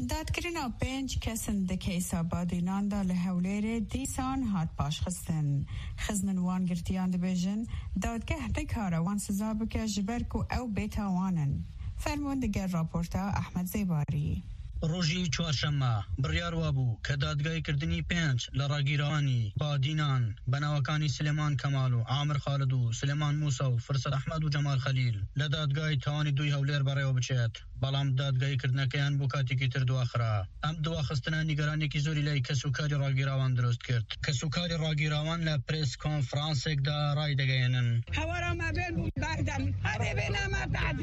دادگرنا 5 کسن دکی سابادینان دا لحولیر دیسان هات باش خستن. خزمن وان گرتیان دبیجن دادگه بکاره وان سزا بکه جبرکو او بیتا وانن. فرماندگر راپورتا احمد زیباری. روژی چوارشەممە بڕیاروا بوو کە دادگای کردنی 5 لە ڕاگیرانی بادینان بەناوەکانی سلێمان کەمال و عامر خالد و سلێمان موسا و فرسەد ئەحمەد و جەمال خەلیل لە دادگای تاوانی دوی هەولێر بەڕێوە بچێت، بەڵام دادگایکردنەکەیان بۆ کاتێکی تر دواخرا. ئەم دواخستنە نیگەرانێکی زۆری لای کەسوکاری ڕاگیراوان دروست کرد. کەسوکاری ڕاگیراوان لە پرێس کۆنفرانسێکدا ڕای دەگەیەنن. هەوەرەمە بێن بوو باردەم هەرێ بێنەمە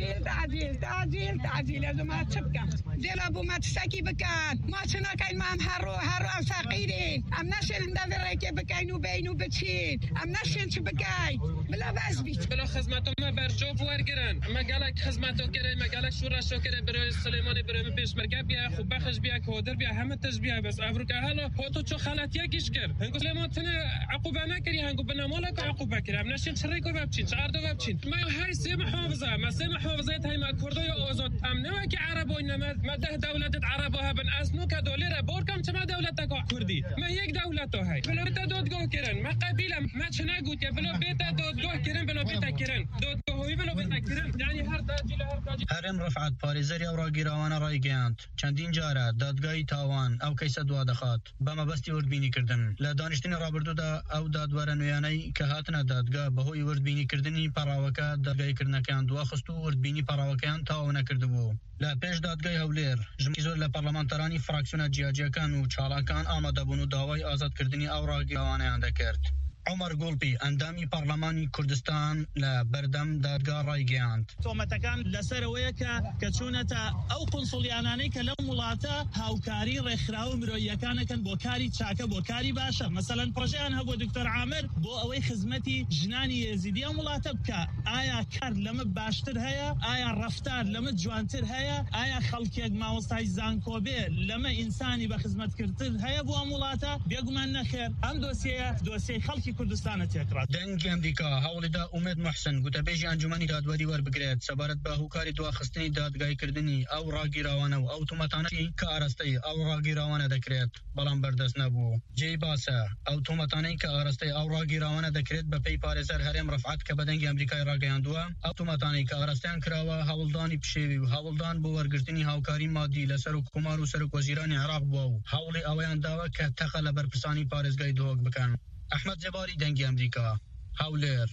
تعجیل لەزمە چ بکەم دێڵە بوومە تشتێکی بکەن ماچ ناکەین مام هەڕۆ ئەم ساقیرین ئەم نەشێن دەڤێڕێکێ بکەین و بین و بچین ئەم نەشێن چ بکەین بلا بەس بیت بلا خزمەتۆمە بەرجۆ وەرگرن ئەمە گەلێک خزمەتۆکەرە مەگەلێک شوڕاشۆکەرە برای سلێمانی برای پێشمەرگە بیا خو بەخش بیا کۆدر بیا هەمە تەش بیا بەس ئەڤروکە هەڵە خۆتۆ چۆ خەڵەتیەکیش کرد هەنگو سلێمان تنە عقوبە نەکردی هەنگو بنەمۆڵەکە عقوبە کرد ئەم نەشێن چڕێکۆ بچین چاردۆ بچین ما هاي سێ محافظە مەسێ محافظەت هەیمە کوردۆی ئۆزۆت ئەم نەوەکی عەرەبۆی نەمە مەدە دەولەتت عەرەبۆ هەبن ئەسنو کە دۆلێرە بۆرکەم چما دەولەتەکە کوردی ما یەک دەولەتۆ هەی بلۆ بێتە دۆدگۆ کردن ما قەبیلە ما چ نەگوتێ بلۆ بێتە دۆدگۆ کردن بلۆ بێتە کردن دۆدگۆهۆی بلۆ بێتە کردن یعنی هەر تاجی لە هەر تاجی هەرێم ڕەفعەت پارێزەری ئەو ڕاگیراوانە ڕایگەیاند چەندین جارە دادگای تاوان ئەو کەیسە دوا دەخات بە مەبەستی وردبینیکردن. لە دانیشتنی ڕابردوودا ئەو دادوەرە نوێیانەی کە هاتنە دادگا بەهۆی وردبینیکردنی پەراوەکە دادگایکردنەکەیان دواخست و وردبینی پەراوەکەیان تەواو نەکردبوو. لە پێش دادگای هەولێر ژماری زۆر لە پەرلەمانتەرانی فراکسیۆنە جیاجیەکان و چاڵاکان ئامادەبوون و داوای ئازادکردنی ئەو ڕاگیراوانەیان دەکرد. عمر گۆڵپی ئەندامی پەرلەمانی کوردستان لە بەردەم دادگا ڕایگەیاند. تۆمەتەکان لەسەرەوەیە کە چوونەتە ئەو قونسڵیانانەی کە لەو وڵاتە هاوکاری ڕێکخراوە مرۆییەکانەکەن بۆ کاری چاکە بۆ کاری باشە. مەسەلەن پڕۆژەیان هەبوو دکتۆر عامر بۆ ئەوەی خزمەتی ژنانی یێزیدی ئەم وڵاتە بکە. ئایا کار لەمە باشتر هەیە؟ ئایا ڕەفتار لەمە جوانتر هەیە؟ ئایا خەڵکێک ماوەستای زانکۆبێ لەمە ئینسانی بە خزمەتکردن هەیە بۆ ئەم وڵاتە؟ بێگومان نەخێر. ئەم دۆسیەی خەڵکی کوردستانە تێکرا. دەنگی ئەمریکا هەوڵیدا ئومێد محسن گوتەبێژی ئەنجومەنی دادوەری وەربگرێت سەبارەت بە هوکاری دواخستنی دادگایکردنی ئەو ڕاگیراوانە و ئەو تومەتانەی کە ئاراستەی ئەو ڕاگیراوانە دەکرێت بەڵام بەردەست نەبوو. جێی باسە ئەو تومەتانەی کە ئاراستەی ئەو ڕاگیراوانە دەکرێت بە پێی پارێزەر هەرێم ڕەفعەت کە بە دەنگی ئەمریکای ڕاگەیاندووە ئەو تومەتانەی کە ئاراستیان کراوە هەوڵدانی پشێوی و هەوڵدان بۆ وەرگرتنی هاوکاری مادی لەسەر و کومار و سەرۆک وەزیرانی عێراق بووە و هەوڵی ئەوەیان داوە کە تەقە لە بەرپرسانی پارێزگای دۆک بکەن. ئەحمەد جەباری دەنگی ئەمریکا هەولێر.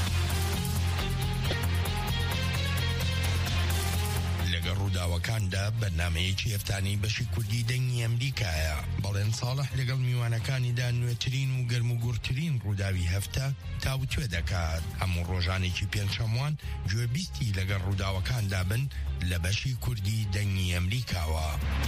لەگەڵ ڕووداوەکاندا بەرنامەیەکی هەفتانەی بەشی کوردی دەنگی ئەمریکایە. بەڵێن ساڵح لەگەڵ میوانەکانیدا نوێترین و گەرم و گورترین ڕووداوی هەفتە تاوتوێ دەکات. هەموو ڕۆژانێکی پێنجشەموان گوێبیستی لەگەڵ ڕووداوەکاندا بن لە بەشی کوردی دەنگی ئەمریکاوە.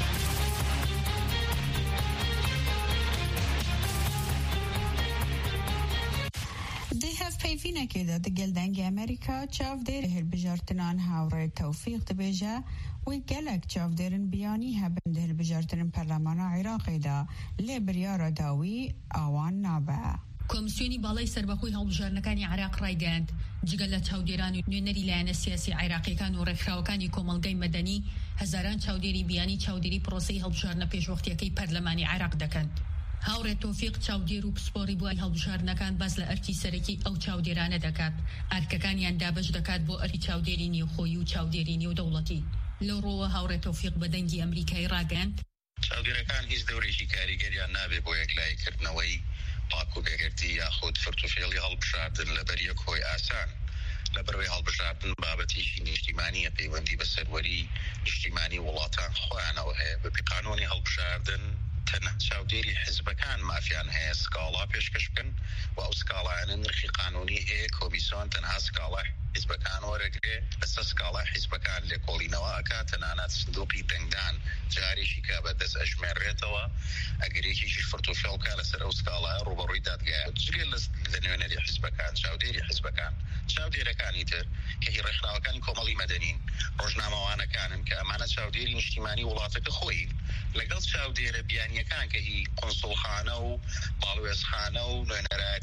پەیڤینەکێدا دەگەل دەنگی ئەمریکا چاودێری هەڵبژاردنان هاوڕێ تەوفیق دەبێژە وی گەلێک چاودێرن بیانی هەبن هەڵبژاردن پەرلەمانە عێراقیدا لێ بریارە داوی ئاوان نابە. کۆمسیۆنی باڵای سەربەخۆی هەڵبژاردنەکانی عێراق ڕایگەیاند جگەل لە چاودێران و نوێنەری لایەنە سیاسی عێراقیەکان و ڕێکخراوەکانی کۆمەڵگەی مەدەنی هەزاران چاودێری بیانی چاودێری پرۆسەی هەڵبژاردنە پێشوەختیەکەی پەرلەمانی عێراق دەکەن. هاوڕێ تۆفیق چاودێر و پسپۆڕی بووی هەڵبژاردنەکان باس لە ئەرکی سەرەکی ئەو چاودێرانە دەکات. ئەرکەکانیان دابەش دەکات بۆ ئەری چاودێری نێوخۆیی و چاودێری نێودەوڵەتی. لەو ڕۆوە هاوڕێ تۆفیق بە دەنگی ئەمریکای ڕاگەیاند چاودێرەکان هیچ دەورێکی کاریگەریان نابێ بۆ یەکلایکردنەوەی پاک و بێگەرتی یاخود فرتوفێڵی هەڵبژاردن لەبەر یەک هۆی ئاسان لەبەرەوەی هەڵبژاردن بابەتێکی نیشتیمانیە پەیوەندی بە سەروەری نیشتیمانی وڵاتان خۆیانەوە هەیە. بەپی قانۆنی هەڵبژاردن تەنها چاودێری حیزبەکان مافیان هەیە سکاڵا پێشکەش بکەن و ئەو سکاڵایانە نرخی قانونی هەیە کۆمیسیۆن تەنها سکاڵا حیزبەکان وەرەگرێ بەسە سکاڵا حیزبەکان لێکۆڵینەوە ئەکات تەنانەت سندوقی دەنگدان جارێکی کا بەدەست ئەژمێڕێتەوە ئەگەرێکیشی فرتوفێڵکە لەسەر ئەو سکاڵایە ڕوبەڕووی دادگایە جگەل لە نوێنەری حیزبەکان چاودێری حیزبەکان چاودێرەکانی تر کە هی ڕێکخراوەکانی کۆمەڵی مەدەنین ڕۆژنامەوانەکانن کە ئەمانە چاودێری نیشتیمانی وڵاتەکە خۆی لەگەڵ چاودێرە بیانیەکان کە هی قونسڵخانە و باڵوێزخانە و نوێنەرایەتی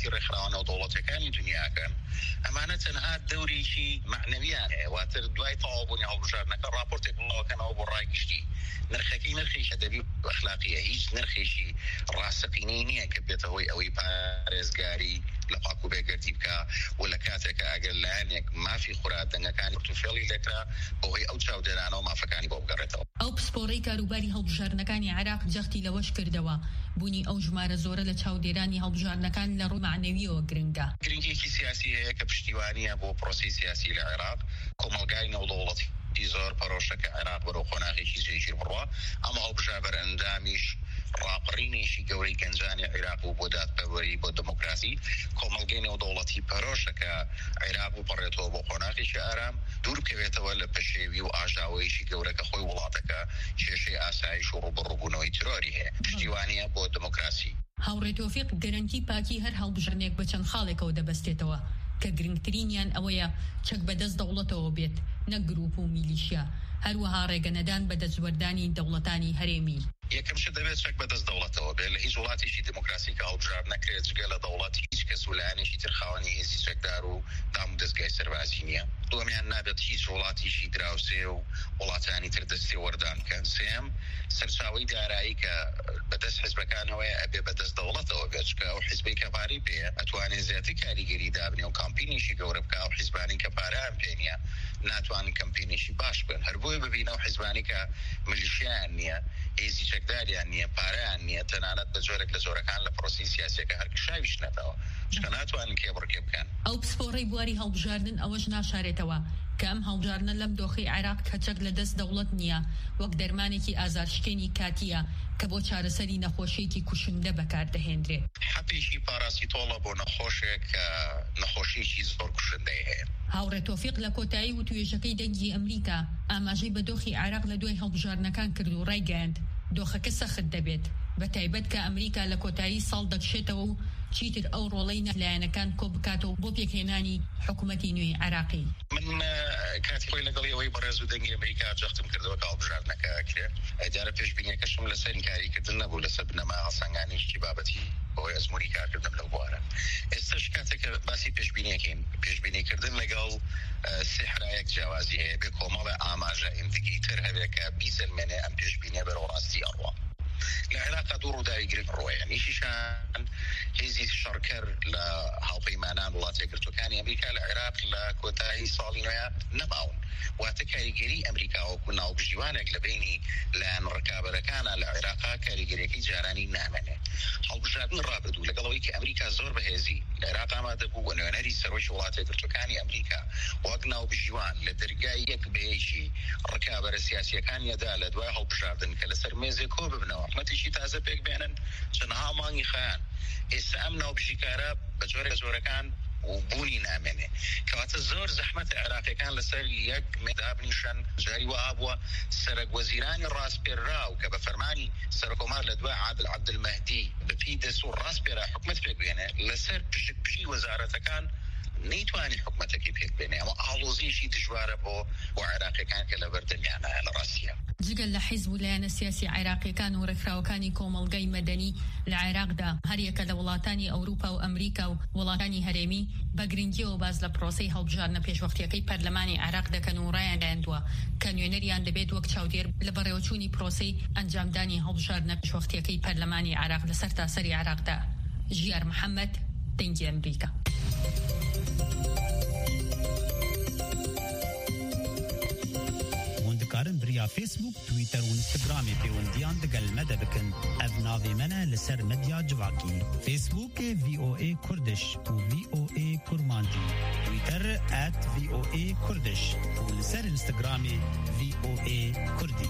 کاتی ڕێکخراوانە و دەوڵەتەکانی دنیاکەن ئەمانە تەنها دەورێکی معنەویان هەیە واتر دوای تەواوبوونی هەڵبژاردنەکە راپۆرتێک بڵاوکەنەوە بۆ ڕای گشتی نرخەکەی نرخێکی ئەدەبی ئەخلاقیە هیچ نرخێکی ڕاستەقینەی نییە کە بێتە هۆی ئەوەی پارێزگاری لە پاک و بێگەردی بکە و لە کاتێکە ئەگەر لایەنێک مافی خوراردنەکانی پورتفێڵی لێکرا بەهۆی ئەو چاودێرانە و مافەکانی بۆ بگەڕێتەوە. ئەو پسپۆڕەی کاروباری هەڵبژاردنەکانی عێراق جەختی لەوەش کردەوە بوونی ئەو ژمارە زۆرە لە چاودێرانی هەڵبژاردنەکان لە ڕووی معنەویەوە گرنگە. گرنگیەکی سیاسی هەیە کە پشتیوانیە بۆ پرۆسی سیاسی لە عێراق کۆمەلگای نێودەوڵەتی زۆر پەرۆشەکە عێراق بەرەو خۆناغێکی جێگیر بڕوە ئەمە هەڵبژار ئەندامیش ڕاپەڕینێکی گەورەی گەنجانی عێراق و بۆ دادپەروەری بۆ دموکراسی کۆمەلگەی نێودەوڵەتی پەرۆشەکە عێراق و پەڕێتەوە بۆ خۆناغێکی ئارام دوور بکەوێتەوە لە پشێوی و ئاژاوەیەکی گەورەکە خۆی وڵاتەکە کێشەی ئاسایش و ڕوبەڕووبوونەوەی ترۆری هەیە پشتیوانیە بۆ دموکراسی. هاوڕێ تۆفیق گەرانتی پاکی هەر هەڵبژاردنێک بە چەند خاڵێکەوە دەبەستێتەوە کە گرنگترینیان ئەوەیە چەک بەدەست دەوڵەتەوە بێت نەک گروپ و میلیشیا هەروەها ڕێگەنەدان بە دەستوەردانی دەوڵەتانی هەرێمی. یەکەم شت دەبێت چەک بەدەست دەوڵەتەوە بێت لە هیچ وڵاتێکی دموکراسی کە هەڵبژار نەکرێت جگە لە دەوڵەت هیچ کەس و لایەنێکی ترخاوەنی هێزی چەکدار و دام و دەستگای سەربازی نییە. دووەمیان نابێت هیچ وڵاتیشی دراوسێ و وڵاتانی تر دەستی وەردان بکەن. سێم سەرچاوەی دارایی کە بەدەست حیزبەکانەوەی ئەبێ بەدەست دەوڵەتەوە بێت چکە ئەو حیزبەی کە پارەی پێیە ئەتوانێت زیاتر کاریگەری دابنێ و کامپینیشی گەورە بکە و حیزبانی کە پارەیان پێ نییە ناتوانن کەمپینیشی باش بن هەر بۆیە ببینە و حیزبانی کە ملیشیان نییە هێزی چەکداریان نییە پارەیان نییە تەنانەت بە جۆرێک لە جۆرەکان لە پرۆسی سیاسیەکە هەر کشاویش نەتەوە چکە ناتوانن کێبڕکێ بکەن. ئەو پسپۆڕەی بواری هەڵبژاردن ئەوەش ناشارێتەوە کە ئەم هەڵبژاردنە لەم دۆخەی عێراق کەچەک لە دەست دەوڵەت نییە وەک دەرمانێکی ئازارشکێنی کاتیە کە بۆ چارەسەری نەخۆشیێکی کوشندە بەکاردەهێنرێت. حەپێکی پاراسیتۆڵە بۆ نەخۆشێک نەخۆشیێکی زۆر کوشندەی هەیە. هاوڕێ تۆفیق لە کۆتایی و توێژەکەی دەنگی ئەمریکا ئاماژەی بە دۆخی عێراق لە دوای هەڵبژاردنەکان کرد و ڕایگەیاند دۆخەکە سەخت دەبێت بە تایبەت کە ئەمریکا لە کۆتایی ساڵ دەکشێتەوە و چیتر ئەو ڕۆڵەی لایەنەکان کۆ بکاتەوە بۆ پێکهێنانی حکوومەتی نوێی عێراقی. من کاتی خۆی لەگەڵی ئەوەی بەڕێز و دەنگی ئەمریکا جەختم کردەوە کە هەڵبژاردنەکە کرێت ئەجارە پێشبینیەکەشم لەسەر کاریکردن نەبوو لەسەر بنەما هەڵسەنگانیشتی بابەتی بۆی ئەزموونی کارکردن لەو بوارە. ئێستاش کاتێک باسی پێشبینیەکەین پێشبینیکردن لەگەڵ سێحرایەک جیاوازی هەیە بێ کۆمەڵە ئاماژە ئیندیکیتر هەبێت کە بیسەلمێنێ ئەم پێشبینیە بەرەو ڕاستی ئەڕوا. لە عێراقا دوو ڕووداوی گرنگ ڕۆیە یەکیشان هێزی شەڕکەر لە هاوپەیمانان وڵاتە یەکگرتووەکانی ئەمریکا لە عێراق لە کۆتایی ساڵی نوێ نەماون واتە کاریگەری ئەمریکا وەکو ناوبژیوانێک لە بینی لایەن ڕکابەرەکانە لە عێراقا کاریگەریەکەی جارانی نامێنێ. هەڵبژاردن ڕابردوو لەگەڵەوەی کە ئەمریکا زۆر بەهێزی لە عێراق ئامادە بوو بۆ نوێنەری سەرۆکی وڵاتە یەکگرتووەکانی ئەمریکا وەک ناوبژیوان لە دەرگای یەک بەیەکی ڕکابەرە سیاسیەکانیەدا لە دوای هەڵبژاردن کە لەسەر مێزێک کۆ ببنەوە حکومەتێکی تازە پێک بێنن چەندها مانگی خەیان ئێستا ئەم ناوبژیکارە بە جۆرەکان و بوونی نامێنێ کەواتە زۆر زەحمەت عێراقیەکان لەسەر یەک مێدابنیشن جاری وها بووە سەرک وەزیرانی ڕاستپێراو کە بە فەرمانی سەرۆکۆمار لە دوای عادل عەبدولمەهدی بەپی دەست و ڕاستپێرا حکومەت پێک بێنێ لەسەر پشی وەزارەتەکان نەیتوانی حکومەتێکی پێک بێنێ ئەمە ئاڵۆزیشی دژوارە بۆ عێراقیەکان کە لە بەردەمیانە لە ڕاستیە. جگەل لە حیزب و لایەنە سیاسی عێراقیەکان و ڕێکخراوەکانی کۆمەڵگەی مەدەنی لە عێراقدا هەریەکە لە وڵاتانی ئەوروپا و ئەمریکا و وڵاتانی هەرێمی بە گرنگیەوە باز لە پرۆسەی هەڵبژاردنە پێشوەختیەکەی پەرلەمانی عێراق دەکەن و ڕایاندایاندووە کە نوێنەریان دەبێت وەک چاودێر لە بەڕێوەچوونی پرۆسەی ئەنجامدانی هەڵبژاردنە پێشوەختیەکەی پەرلەمانی عێراق لە سەر تاسەری عێراقدا. ژیار محەممەد دەنگی ئەمریکا. کارن بریا فیسبوک تویتر و انستغرامی پیوندیان دگل مده بکن اف ناوی منه لسر مدیا جواکی فیسبوک VOA کردش و VOA کرمانجی تویتر @VOA کردش و لسر انستغرامی VOA کردی.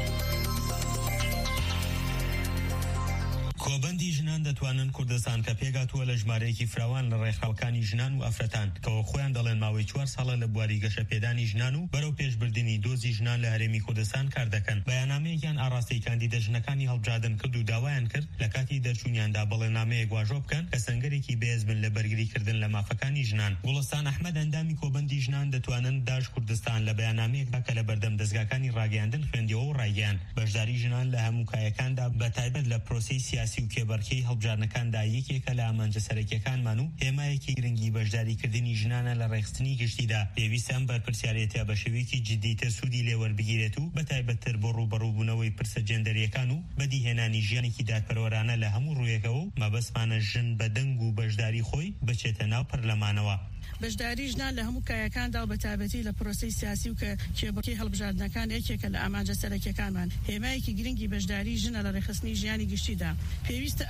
کۆبەندی ژنان دەتوانن کوردستان کە پێگاتووە لە ژمارەیەکی فراوان لە ڕێکخراوەکانی ژنان و ئەفرەتان کەەوە خۆیان دەڵێن ماوەی 4 ساڵە لە بواری گەشەپێدانی ژنان و بەرەو پێشبردننی دۆزی ژنان لە هەرێمی کوردستان کار دەکەن. بەیاننامەیەکیان ئاڕاستەی کاندیدە ژنەکانی هەڵبژاردن کرد و داوایان کرد لە کاتی دەرچوونیاندا بەڵێنامەیەک واژۆ بکەن کە سەنگەرێکی بەهێز بن لە بەرگریکردن لە مافەکانی ژنان. گوڵستان ئەحمەد ئەندامی کۆبەندی ژنان دەتوانن داش کوردستان لە بەیاننامەیەکدا کە لە بەردەم دەستگاکانی ڕاگەیاندن خوێندیەوە و ڕایگەیاند بەشداری ژنان لە هەموو کایەکاندا بە تایبەت لە پرۆسەی سیاسی سیاسی و کێبەرکەی هەڵبژارنەکاندا یەکێکە لە ئامانجە سەرەکیەکانمان و هێمایەکی گرنگی بەشداریکردنی ژنانە لە ڕێخستنی گشتیدا. پێویستە ئەم بەرپرسیارەتە بە شێوەیەکی جددیتر سوودی لێوەربگیرێت و بەتایبەتتر بۆ ڕوبەڕووبوونەوەی پرسە جێندەریەکان و بەدیهێنانی ژیانێکی دادپەروەرانە لە هەموو ڕوویەکەوە و مەبەستمانە ژن بە دەنگ و بەشداری خۆی بچێتە ناو پەرلەمانەوە. بەشداری ژنان لە هەموو کایەکاندا و بەتابەتی لە پرۆسەی سیاسی و کێبەرکەی هەڵبژاردنەکان یەکێکە لە ئامانجە سەرەکیەکانمان. هێمایەکی گرنگی بەشداری ژنە لە ڕێخستنی ژیانی گشتیدا. پێویستە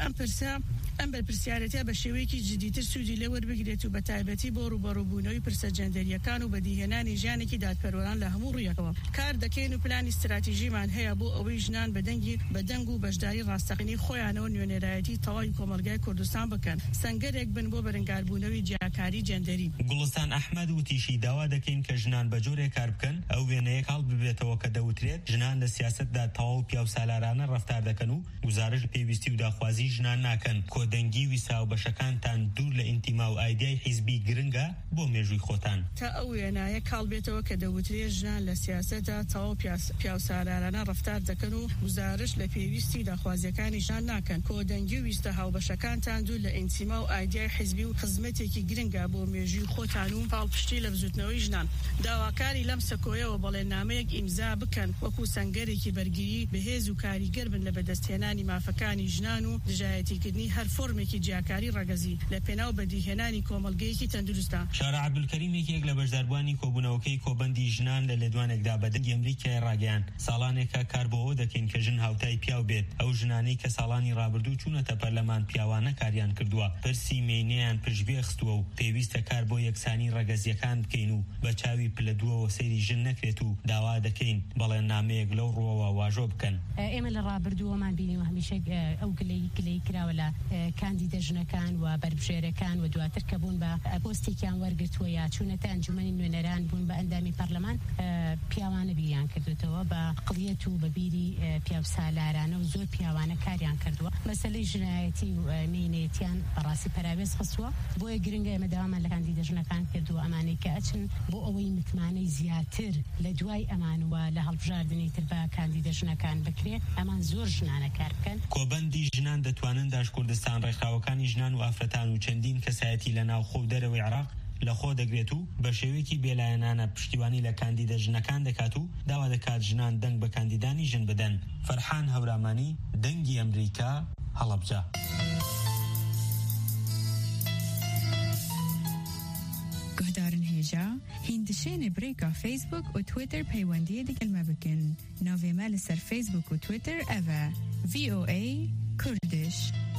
ئەم بەرپرسیارەتە بە شێوەیەکی جددیتر سوودی لێوەربگرێت و بەتایبەتی بۆ ڕوبەڕووبوونەوەی پرسە جێندەریەکان و بەدیهێنانی ژیانێکی دادپەروەران لە هەموو ڕوویەکەوە. کار دەکەین و پلانی استراتیژیمان هەیە بۆ ئەوەی ژنان بە دەنگ و بەشداری ڕاستەقینەی خۆیانەوە نوێنەرایەتی تەواوی کۆمەلگای کوردستان بکەن، سەنگەرێک بن بۆ بەرەنگاربوونەوەی جیاکاری جێندەری. گوڵستان ئەحمەد وتیشی داوا دەکەین کە ژنان بە جۆرێک کار بکەن ئەو وێنەیە کاڵ ببێتەوە کە دەوترێت ژنان لە سیاستدا تەواو پیاو سالارانە ڕەفتار دەکەن و گزارش پێویستی و داخوازی ژنان ناکەن. کۆدەنگی ویسا و بەشەکانتان دوور لە ئینتیما و ئایدیای حیزبی گرنگە بۆ مێژووی خۆتان. تا ئەو وێنایە کاڵ بێتەوە کە دەوترێت ژنان لە سیاستدا تەواو پیاو سالارانە ڕەفتار دەکەن و گزارش لە پێویستی داخوازیەکانی ژنان ناکەن. کۆدەنگی ویستە هاوبەشەکانتان دوور لە ئینتیما و ئایدیای حیزبی و خزمەتێکی گرنگە بۆ مێژووی خۆتان و پاڵپشتی لە بزوتنەوەی ژنان. داواکاری لەم سەکۆیەوە بەڵێنامەیەک ئیمزا بکەن وەکو سەنگەرێکی بەرگری بەهێز و کاریگەر بن لە بەدەستهێنانی مافەکانی ژنان و دژایەتیکردنی هەر فۆرمێکی جیاکاری ڕەگەزی لە پێناو بەدیهێنانی کۆمەلگەیەکی تەندروستە. شارە عەبدولکەریم یەکێک لە بەشداربوانی کۆبوونەوەکەی کۆبەندی ژنان لە لێدوانێکدا بەدەنگی ئەمریکای ڕاگەیان. ساڵانێکە کار بۆ ئەوە دەکەین کە ژن هاوتای پیاو بێت. ئەو ژنانەی کە ساڵانی ڕابردوو چوونەتە پەرلەمان پیاوانە کاریان کردووە، پرسی مێینەیان پشتگوێ خستووە و پێویستە کار بۆ یەکسانی ڕەگەزیەکان بکەین و بە چاوی پلەدووەوە سەیری ژن نەکرێت و داوا دەکەین بەڵێنامەیەک لەو ڕۆوە واژۆ بکەن. ئێمە لە ڕابردووەمان بینیوە هەمیشە ئەو گلەی کراوە لە کاندیدە ژنەکان و بەربژێرەکان و دواتر کە بوون بە پۆستێکیان وەرگرتووە یا چوونەتە ئەنجومەنی نوێنەران بوون بە ئەندامی پەرلەمان پیاوانە بیریان کردوێتەوە بە قڵیەت و بە بیری پیاو سالارانە و زۆر پیاوانە کاریان کردووە. مەسەلەی ژنایەتی و مێینەتیان بەڕاستی پەراوێز خستووە. بۆیە گرنگە ئێمە داوامان لە کاندیدە ژنەکان کردووە ئەمانەی کە ئەچن بۆ ئەوەی متمانەی زیاتر لە دوای ئەمانوە لە هەڵبژاردنی تر بە کاندیدە ژنەکان بکرێت ئەمان زۆر ژنانە کار بکەن. کۆبەندی ژنان دەتوانن داش کوردستان ڕێکخراوەکانی ژنان و ئافرەتان و چەندین کەسایەتی لە ناوخۆ و دەرەوەی عێراق لە خۆ دەگرێت و بە شێوەیەکی بێلایەنانە پشتیوانی لە کاندیدە ژنەکان دەکات و داوا دەکات ژنان دەنگ بە کاندیدانی ژن بدەن. فەرحان هەورامانی، دەنگی ئەمریکا، هەڵەبجە. گهدارن هێژا هیندشێنێ برێکا فیسبوک و تویتر پەیوەندیە دەکەلمە بکەن. ناوێمە لەسەر فیسبوک و تویتر ئەڤە VOA کوردش.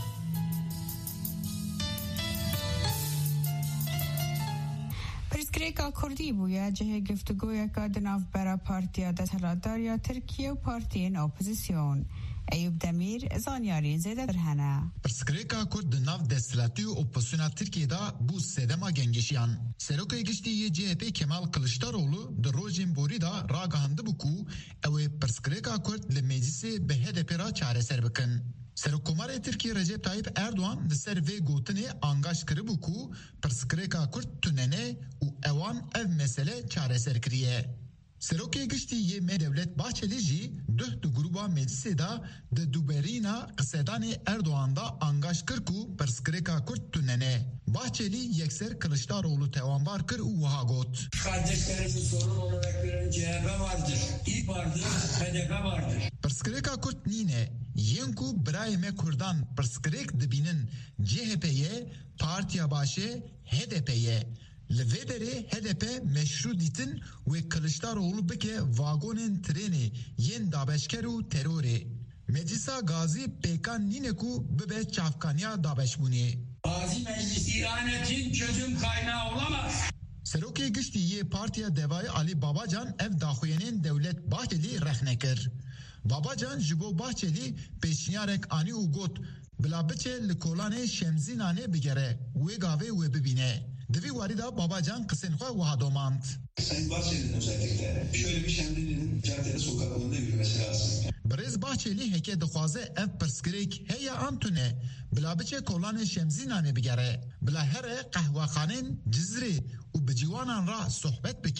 پرسکرێکا کوردی بووە جهێ گفتگۆیەکە دناوبەرە پارتیا دەسەڵاتداریا تورکیە و پارتیên ئۆپۆزیسیۆن. Eyüp Demir zanyarîn zêde birhene. Pirsgirêka Kurd di nav desthilatî û opozisyona Tirkiyeyê bû sedema gengeşiyan. Serokê Giştî yê CHP Kemal Kılıçdaroğlu di rojên borî da ragihandibû ku ew ê pirsgirêka Kurd li meclisê bi HDP ra çareser bikin. Serokkomarê Tirkiye Recep Tayyip Erdoğan li ser vê gotinê angaş kiribû ku pirsgirêka Kurd tunene û ewan ev mesele çareser kiriye. Serokê Giştî yê me Devlet Bahçeli jî duh di gruba meclisê da di duberîna qisedanê Erdoğan da angaş kir ku pirsgirêka Kurd tunene. Bahçeli yekser Kılıçdaroğlu tevanbar kir û wiha got. Kardeşlerimizin sorun olarak gören CHP vardır, İYİ vardır, HDP vardır. Pirsgirêka Kurd nîne yên ku birayê me Kurdan pirsgirêk dibînin CHP'ye, Partiya Başê HDP'ye. Li vê derê HDP meşru dîtin wê Kılıçdaroğlu bike vagonên trênê yên dabeşker û terorê. Meclisa Gazî pêkan nîne ku bibe çavkaniya dabeşbûnê. Gazi Meclis ihanetin çözüm kaynağı olamaz. Serokê Giştî yê Partiya Devayê Ali Babacan ev daxuyanên Devlet Bahçeli rexne kir. Babacan ji bo Bahçeli pêşniyarek anî û got bila biçe li kolanê Şemzînanê bigere wê gavê wê bibîne. Divî warî da Babacan qisên xwe wiha domand. Sayın Bahçeli'nin özellikle şöyle bir Şemdinli'nin caddede sokaklarında yürümesi lazım. Birêz Bahçeli heke dixwaze ev pirsgirêk heya an tune bila biçe kolanê Şemzînanê bigere bila here qehwexanên Cizrê û bi ciwanan ra sohbet bike.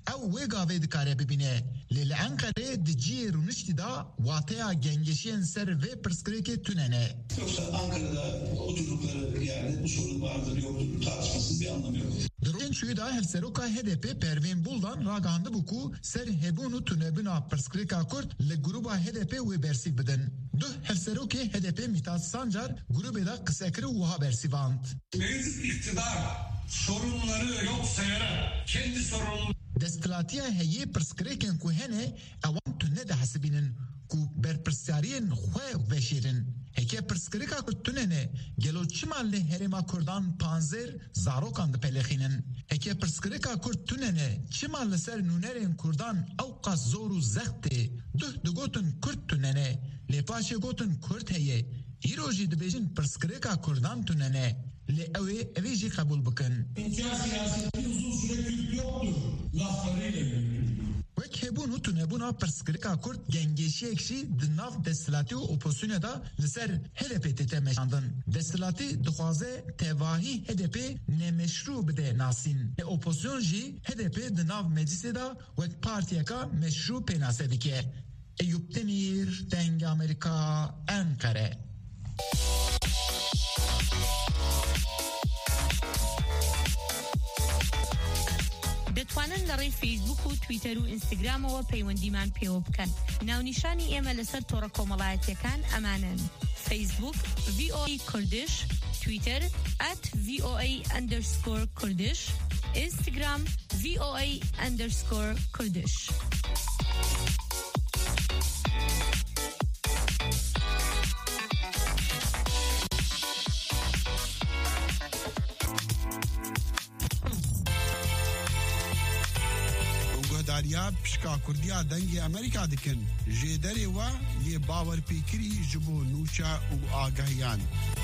او وگاوی دکاره ببینه لیل انقره دجی رونشتی دا واتیا گنگشین سر و پرسکری که tünene. Yoksa Ankara'da oturdukları yerde bu sorun vardır yoktur tartışmasız bir anlamı yok. Drogen çuyu da helseroka HDP Pervin Buldan ragandı buku ser hebunu tunebuna perskrika kurt le gruba HDP ve bersi bidin. Du helseroke HDP Mithat Sancar grubu da kısekri uha bersivant. Mevcut iktidar sorunları yok sayarak kendi sorununu Destilatiya heye perskriken ku hene awan tunne de hasibinin ku berpersariyen xwe veşirin. Heke perskrika ku tunene gelo çimalle herema Kurdan panzer zarokan de pelexinin. Heke perskrika ku tunene çimalle ser nuneren Kurdan avqas zoru zexte duh dugotun Kurt tunene lepaşe gotun Kurt heye hiroji dibejin perskrika Kurdan tunene le evi jî kabul bikin. İntihar siyaseti uzun süre Kürt yoktur laflarıyla yürütülüyor. Wek hebûn tunebûna perskrika Kurd gengeşî ekşî di nav destilatî û opozisyonê da li ser HDP tê meşandin. Destilatî dixwaze tevahî HDP nemeşrû bide nasîn. Li opozisyon jî HDP di nav meclisê da wek partiyeka meşrû pênase dike. Eyüp Demir, Deng Amerika, Ankara. دەتوانن لە ڕێی فیسبوک و تویتەر و ئینستاگرامەوە پەیوەندیمان پێوە بکەن. ناونیشانی ئێمە لەسەر تۆڕە کۆمەڵایەتیەکان ئەمانن: فیسبوک VOA کوردش، تویتەر @VOA_کوردش، ئینستاگرام VOA_کوردش. داریا پشکا کردیا دنگی امریکا دکن جدری و یه باور پیکری جبو نوچا و آگاهیان.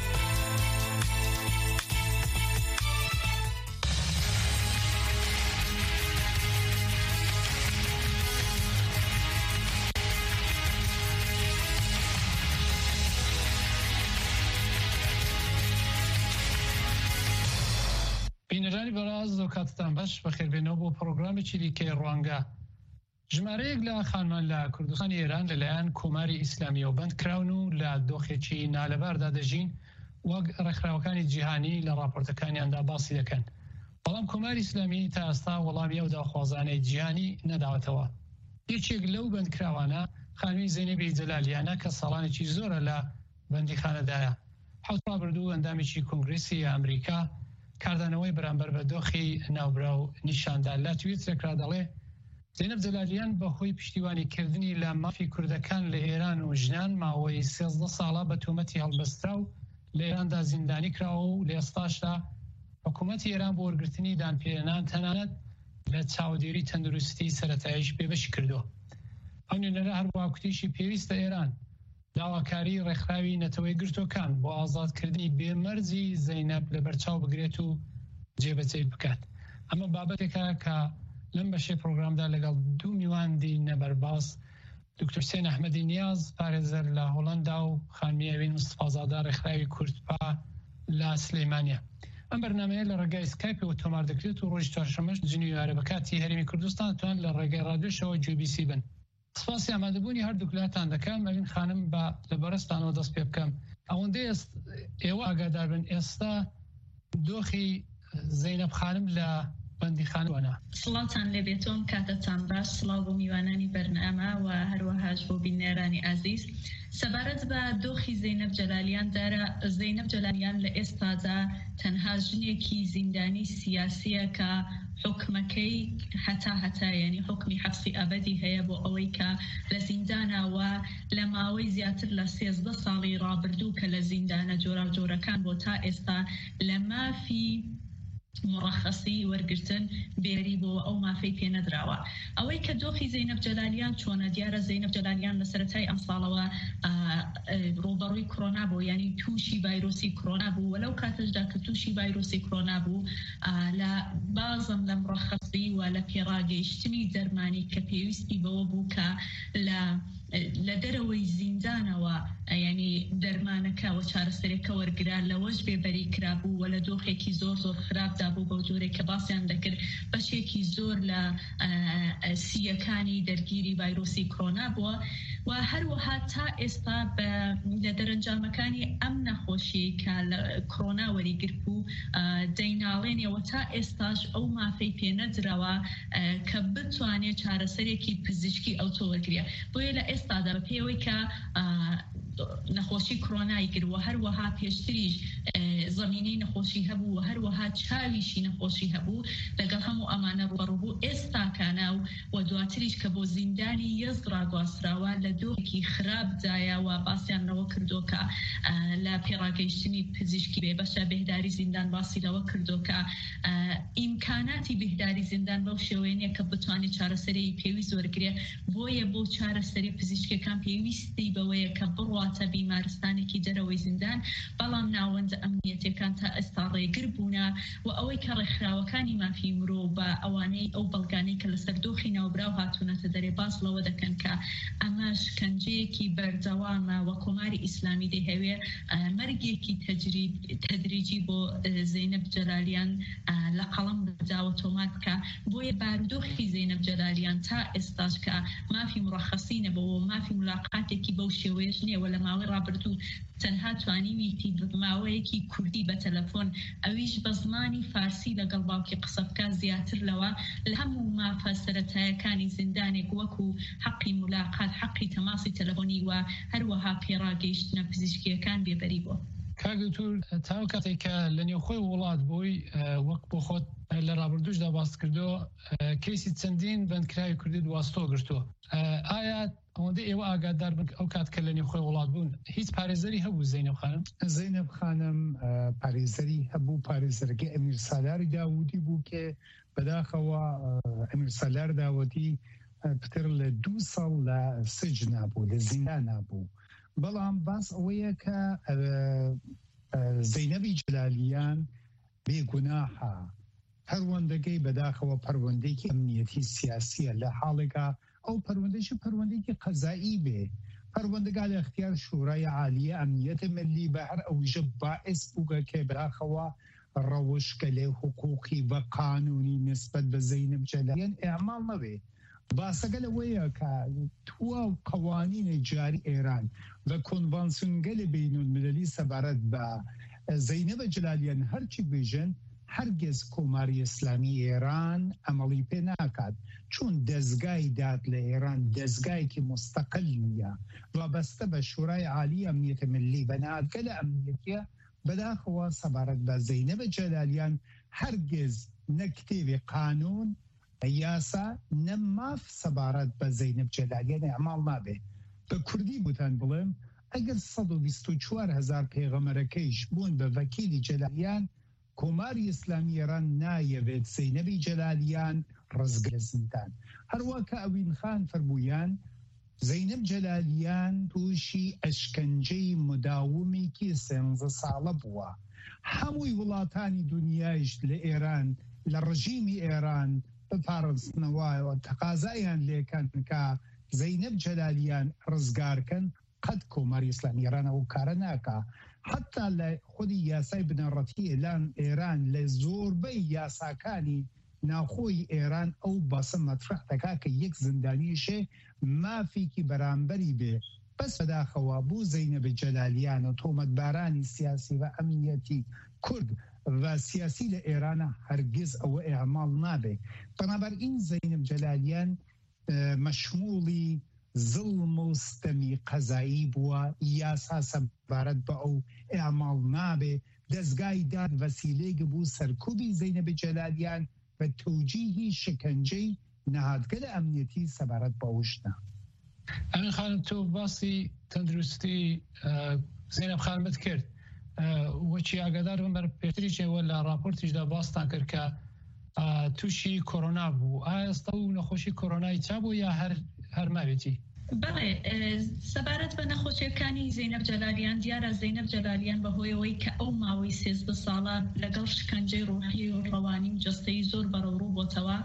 بینەرانی بەڕاز کاتتان باش بەخێربێنەوە بۆ پرۆگرامی چریکەی ڕوانگە. ژمارەیەک لە خانمان لە کوردستانی ئێران لەلایەن کۆماری ئیسلامی و بەندکراون و لە دۆخێکی نالەباردا دەژین وەک ڕێکخراوەکانی جیهانی لە راپۆرتەکانیاندا باسی دەکەن. بەڵام کۆماری ئیسلامی تا ئێستا وەڵامی ئەو داخوازانەی جیهانی نەداوەتەوە. یەکێک لەو بەندکراوانە خانووی زەینەبی جەلالیانە کە ساڵانێکی زۆرە لە بەندیخانەدایە. حوت ڕابردوو ئەندامێکی کۆنگرێسی ئەمریکا کاردانەوەی بەرامبەر بە دۆخی ناوبرا و نیشاندا لە تویترێکرا دەڵێ زەینەب جەلالیان بەهۆی پشتیوانیکردنی لە مافی کوردەکان لە ئێران و ژنان ماوەی 13 ساڵە بە تۆمەتی هەڵبەسترا و لە ئێراندا زیندانی کراوە و لە ئێستاشدا حکوومەتی ئێران بۆ وەرگرتنی دانپێنان تەنانەت لە چاودێری تەندروستی سەرەتاییش پێبەش کردووە. ئەو نوێنەرە هەروە کوتیشی پێویستە ئێران داواکاری ڕێکخراوی نەتەوەی گرتوەکان بۆ ئازادکردنی بێمەرزی زەینەب لە بەرچاو بگرێت و جێبەجێ بکات. ئەمە بابەتێکە کە لەم بەشەی پرۆگرامدا لەگەڵ دوو میواندی نەبەرباس دکتۆر حسێن ئەحمەدی نیاز پارێزەر لە هۆڵەندا و خانمی ئەوین مستەفازادە ڕێکخراوی کوردپا لە سلەیمانیە. ئەم بەرنامەیە لە ڕێگای سکایپەوە تۆمار دەکرێت و ڕۆژی چوارشەمەش جنیوارە بەکاتی هەرێمی کوردستان توان لە ڕێگای ڕادیۆشەوە جوبیسی بن. سپاسی ئامادەبوونی هەردوو لاتان دەکەم. ئەوین خانم بە لە بەرزتانەوە دەست پێ بکەم. ئەوەندەی ئێوە ئاگادار بن ئێستا دۆخی زەینەب خانم لە بەندیخانەوەنا. سڵاوتان لێبێتۆم کاتتان باش. سڵاو بۆ میوانانی بەرنامە و هەروەهاش بۆ بینێرانی ئازیز. سەبارەت بە دۆخی زەینەب جەلالیان دارە زەینەب جەلالیان لە ئێستادا تەنها ژنێکی زیندانی سیاسیە کە حکمەکەی هەتا ینی حکمی حەبسی ئەبەدی هەیە بۆ ئەوەی کە لە زیندانەوە لە ماوەی زیاتر لە 13 ساڵی ڕابردوو کە لە زیندانە جۆراوجۆرەکان بۆ تا ئێستا لە مافی مرخصی وەرگرتن بێری بۆ ئەو مافەی پێ نەدراوە. ئەوەی کە دۆخی زەینەب جەلالیان چۆنە دیارە زەینەب جەلالیان لە سەرەتای ئەم ساڵەوە ڕوبەڕووی کۆرۆنا بوو، ینی تووشی ڤایرۆسی کۆرۆنا بوو. وەلەو کاتەشدا کە تووشی ڤایرۆسی کۆرۆنا بوو لە بازم لە مرخصی و لە پێڕاگەیشتنی دەرمانی کە پێویستی بەوە بوو کە لە دەرەوەی زیندانەوە ینی دەرمانەکە و چارەسەرێکە وەرگرا لەوەش بێبەری کرابوو و لە دۆخێکی زۆر خراپدا بوو بەو جۆرێک کە باسییان دەکرد بەشێکی زۆر لە سیەکانی دەرگیری ڤایرۆسی کۆرونا بووە و هەروەها تا ئێستا لە دەرەنجامەکانی ئەم نەخۆشی کە لە کۆرونا وەریگرت بوو دەیناڵێنەوە تا ئێستاش ئەو مافەی پێنەدراوە کە بتوانێت چارەسەرێکی پزیشکی ئەو تۆوەرگریە بۆیە لە ئێستادا بە پێوەی کە نەخۆشی کۆرۆنای گرووە هەروەها پێشتریش زەمینەی نەخۆشی هەبوو و هەروەها چاویشی نەخۆشی هەبوو لەگەڵ هەموو ئەمانە ڕوبەڕووبوو ئێستاکانە و دواتریش کە بۆ زیندانی یەز ڕاگواستراوە لە دۆخێکی خراپدایە و باسییانەوە کردو کە لە پێڕاگەیشتنی پزیشکی بێبەشە بێهداری زیندان باسی لەوە کردو کە ئیمکاناتی بێهداری زیندان بەو شێوەیە کە بتوانێت چارەسەری پێویست وەرگرێ بۆیە بۆ چارەسەری پزیشکەکان پێویستی بەوەیە کە بڕواتە بیمارستانێکی دەرەوەی زیندان بەڵام ناوەندە ئەمنیەتەکان تا ئێستا ڕێگر بوونە و ئەوەی کە ڕێکخراوەکانی مافی مرۆ بە ئەوانەی ئەو بەڵگانەی کە لەسەر دۆخی ناوبراو هاتوونەتە دەرێ باس لەوە دەکەن کە ئەمەش کەنجەیەکی بەردەوامە و کۆماری ئیسلامی دەهەوێ مەرگێکی تەدریجی بۆ زەینەب جەلالیان لە قەڵەم بداوە تۆمات بکە بۆیە بارودۆخی زەینەب جەلالیان تا ئێستاش کە مافی مڕەخەسی نەبەوە مافی ملاقاتێکی بەو شێوەیەش نییە لە ماوەی ڕابردوو تەنها توانیویتی ماوەیەکی کوردی بە تەلەفۆن ئەویش بە زمانی فارسی لەگەڵ باوکی قسە بکە زیاتر لەوە لە هەموو مافە سەرەتایەکانی زیندانێک وەکو حەقی ملاقات حەقی تەماسی تەلەفۆنی و هەروەها پێڕاگەیشتنە پزیشکیەکان بێبەری بووە. کاگتور تا کاتێک کە لە نێوخۆی وڵات بووی وەک بۆ خۆت لە ڕابردووشدا باس کردو کەیسی چەندین بەندکراوی کوردی دواستۆ گرتووە ئایا ئەوەندە ئێوە ئاگادار بن ئەو کات کە لە نێوخۆی وڵات بوون هیچ پارێزەری هەبوو زەینەب خانم؟ زەینەب خانم پارێزەری هەبوو پارێزەرەکە ئەمیر سالاری داوودی بوو کە بەداخەوە ئەمیر سالار داوودی پتر لە 2 ساڵ لە سجنا بوو لە زیندان بوو بەڵام باس ئەوەیە کە زەینەبی جەلالیان بێگوناحە پەروەندەکەی بەداخەوە پەروەندەیەکی ئەمنیەتی سیاسیە لە حاڵێکە ئەو پەروەندەیەکی قەزایی بێ پەروەندەگا لە اختیار شورای عالیە ئەمنیەتە ملی بە هەر ئەوژە باعث بووگە کە بەداخەوە ڕەوشکە لێ حقوقی بە قانونی نسبەت بە زەینەب جەلالیان ئێعمال نەبێ باسەگە لەوەیە کە تووە قوانینی جاری ئێران بە کۆنڤانسیۆنگەلی بینالمللی سەبارەت بە زەینەب جەلالیان هەرچی بێژن هەرگیز کۆماری ئیسلامی ئێران ئەمەڵی پێ ناکات چون دەستگای داد لە ئێران دەستگایەکی مستەقل نییە وابەستە بە شورای عالی ئەمنیەتە ملی بەنادگە لە ئەمنیەتیە بەداخەوە سەبارەت بە زەینەب جەلالیان هەرگیز نەکتێبی قانون یاسا نەماف سەبارەت بە زەینەب جەلالیان ئەعمال نابێ بە کوردی بوتان بڵێم ئەگەر 124,000 پێغەمبەرەکەیش بوون بە ڤەکیلی جەلالیان کۆماری ئیسلامی ئێران نایەوێت زەینەبی جەلالیان ڕزگە لە زیندان هەروە کە ئەوین خان فەرموویان زەینەب جەلالیان تووشی ئەشکەنجەی مداومێکی 13 ساڵە بووە هەمووی وڵاتانی دنیایش لە ئێران لە ڕژیمی ئێران بپارێزنەوەیەوە تەقازایان لێکەن کە زەینەب جەلالیان ڕزگارکەن قەت کۆماری ئیسلامی ئێران ئەو کارە ناکا حتا لە خودی یاسای بنەڕەتی ئێران لە زۆربەی یاساکانی ناوخۆی ئێران ئەو باسە مەطرح دەکا کە یەک زیندانیشێ مافێکی بەرامبەری بێ بەس بەداخەوە بوو زەینەب جەلالیان و تۆمەتبارانی سیاسی و ئەمنیەتی کورد و سیاسی لە ئێرانە هەرگیز ئەوە ئێعمال نابێ بەنابەرئین زەینەب جەلالیان مەشموڵی زڵم و ستەمی قەزایی بووە یاسا سەبارەت بە ئەو ئێعمال نابێ دەستگای داد وەسیلەیەک بوو سەرکوبی زەینەب جەلالیان بە تەوجیهی شکنجەی نەهادگە لە ئەمنیەتی سەبارەت بە ئەوشتە. ئەمین خانم تۆ باسی تەندروستی زەینەب خانمت کرد وەچی ئاگادار بم بەر پێشتریشەوە لە راپۆرتیشدا باستان کرد کە تووشی کۆرۆنا بوو ئایا ئێستا و نەخۆشی کۆرۆنای چا بوو یا هەر ماوێتی؟ بەڵێ سەبارەت بە نەخۆشیەکانی زەینەب جەلالیان دیارە زەینەب جەلالیان بەهۆیەوەی کە ئەو ماوەی 13 ساڵە لەگەڵ شکنجەی ڕوحی و ڕەوانی و جەستەی زۆر بەڕەوڕوو بۆتەوە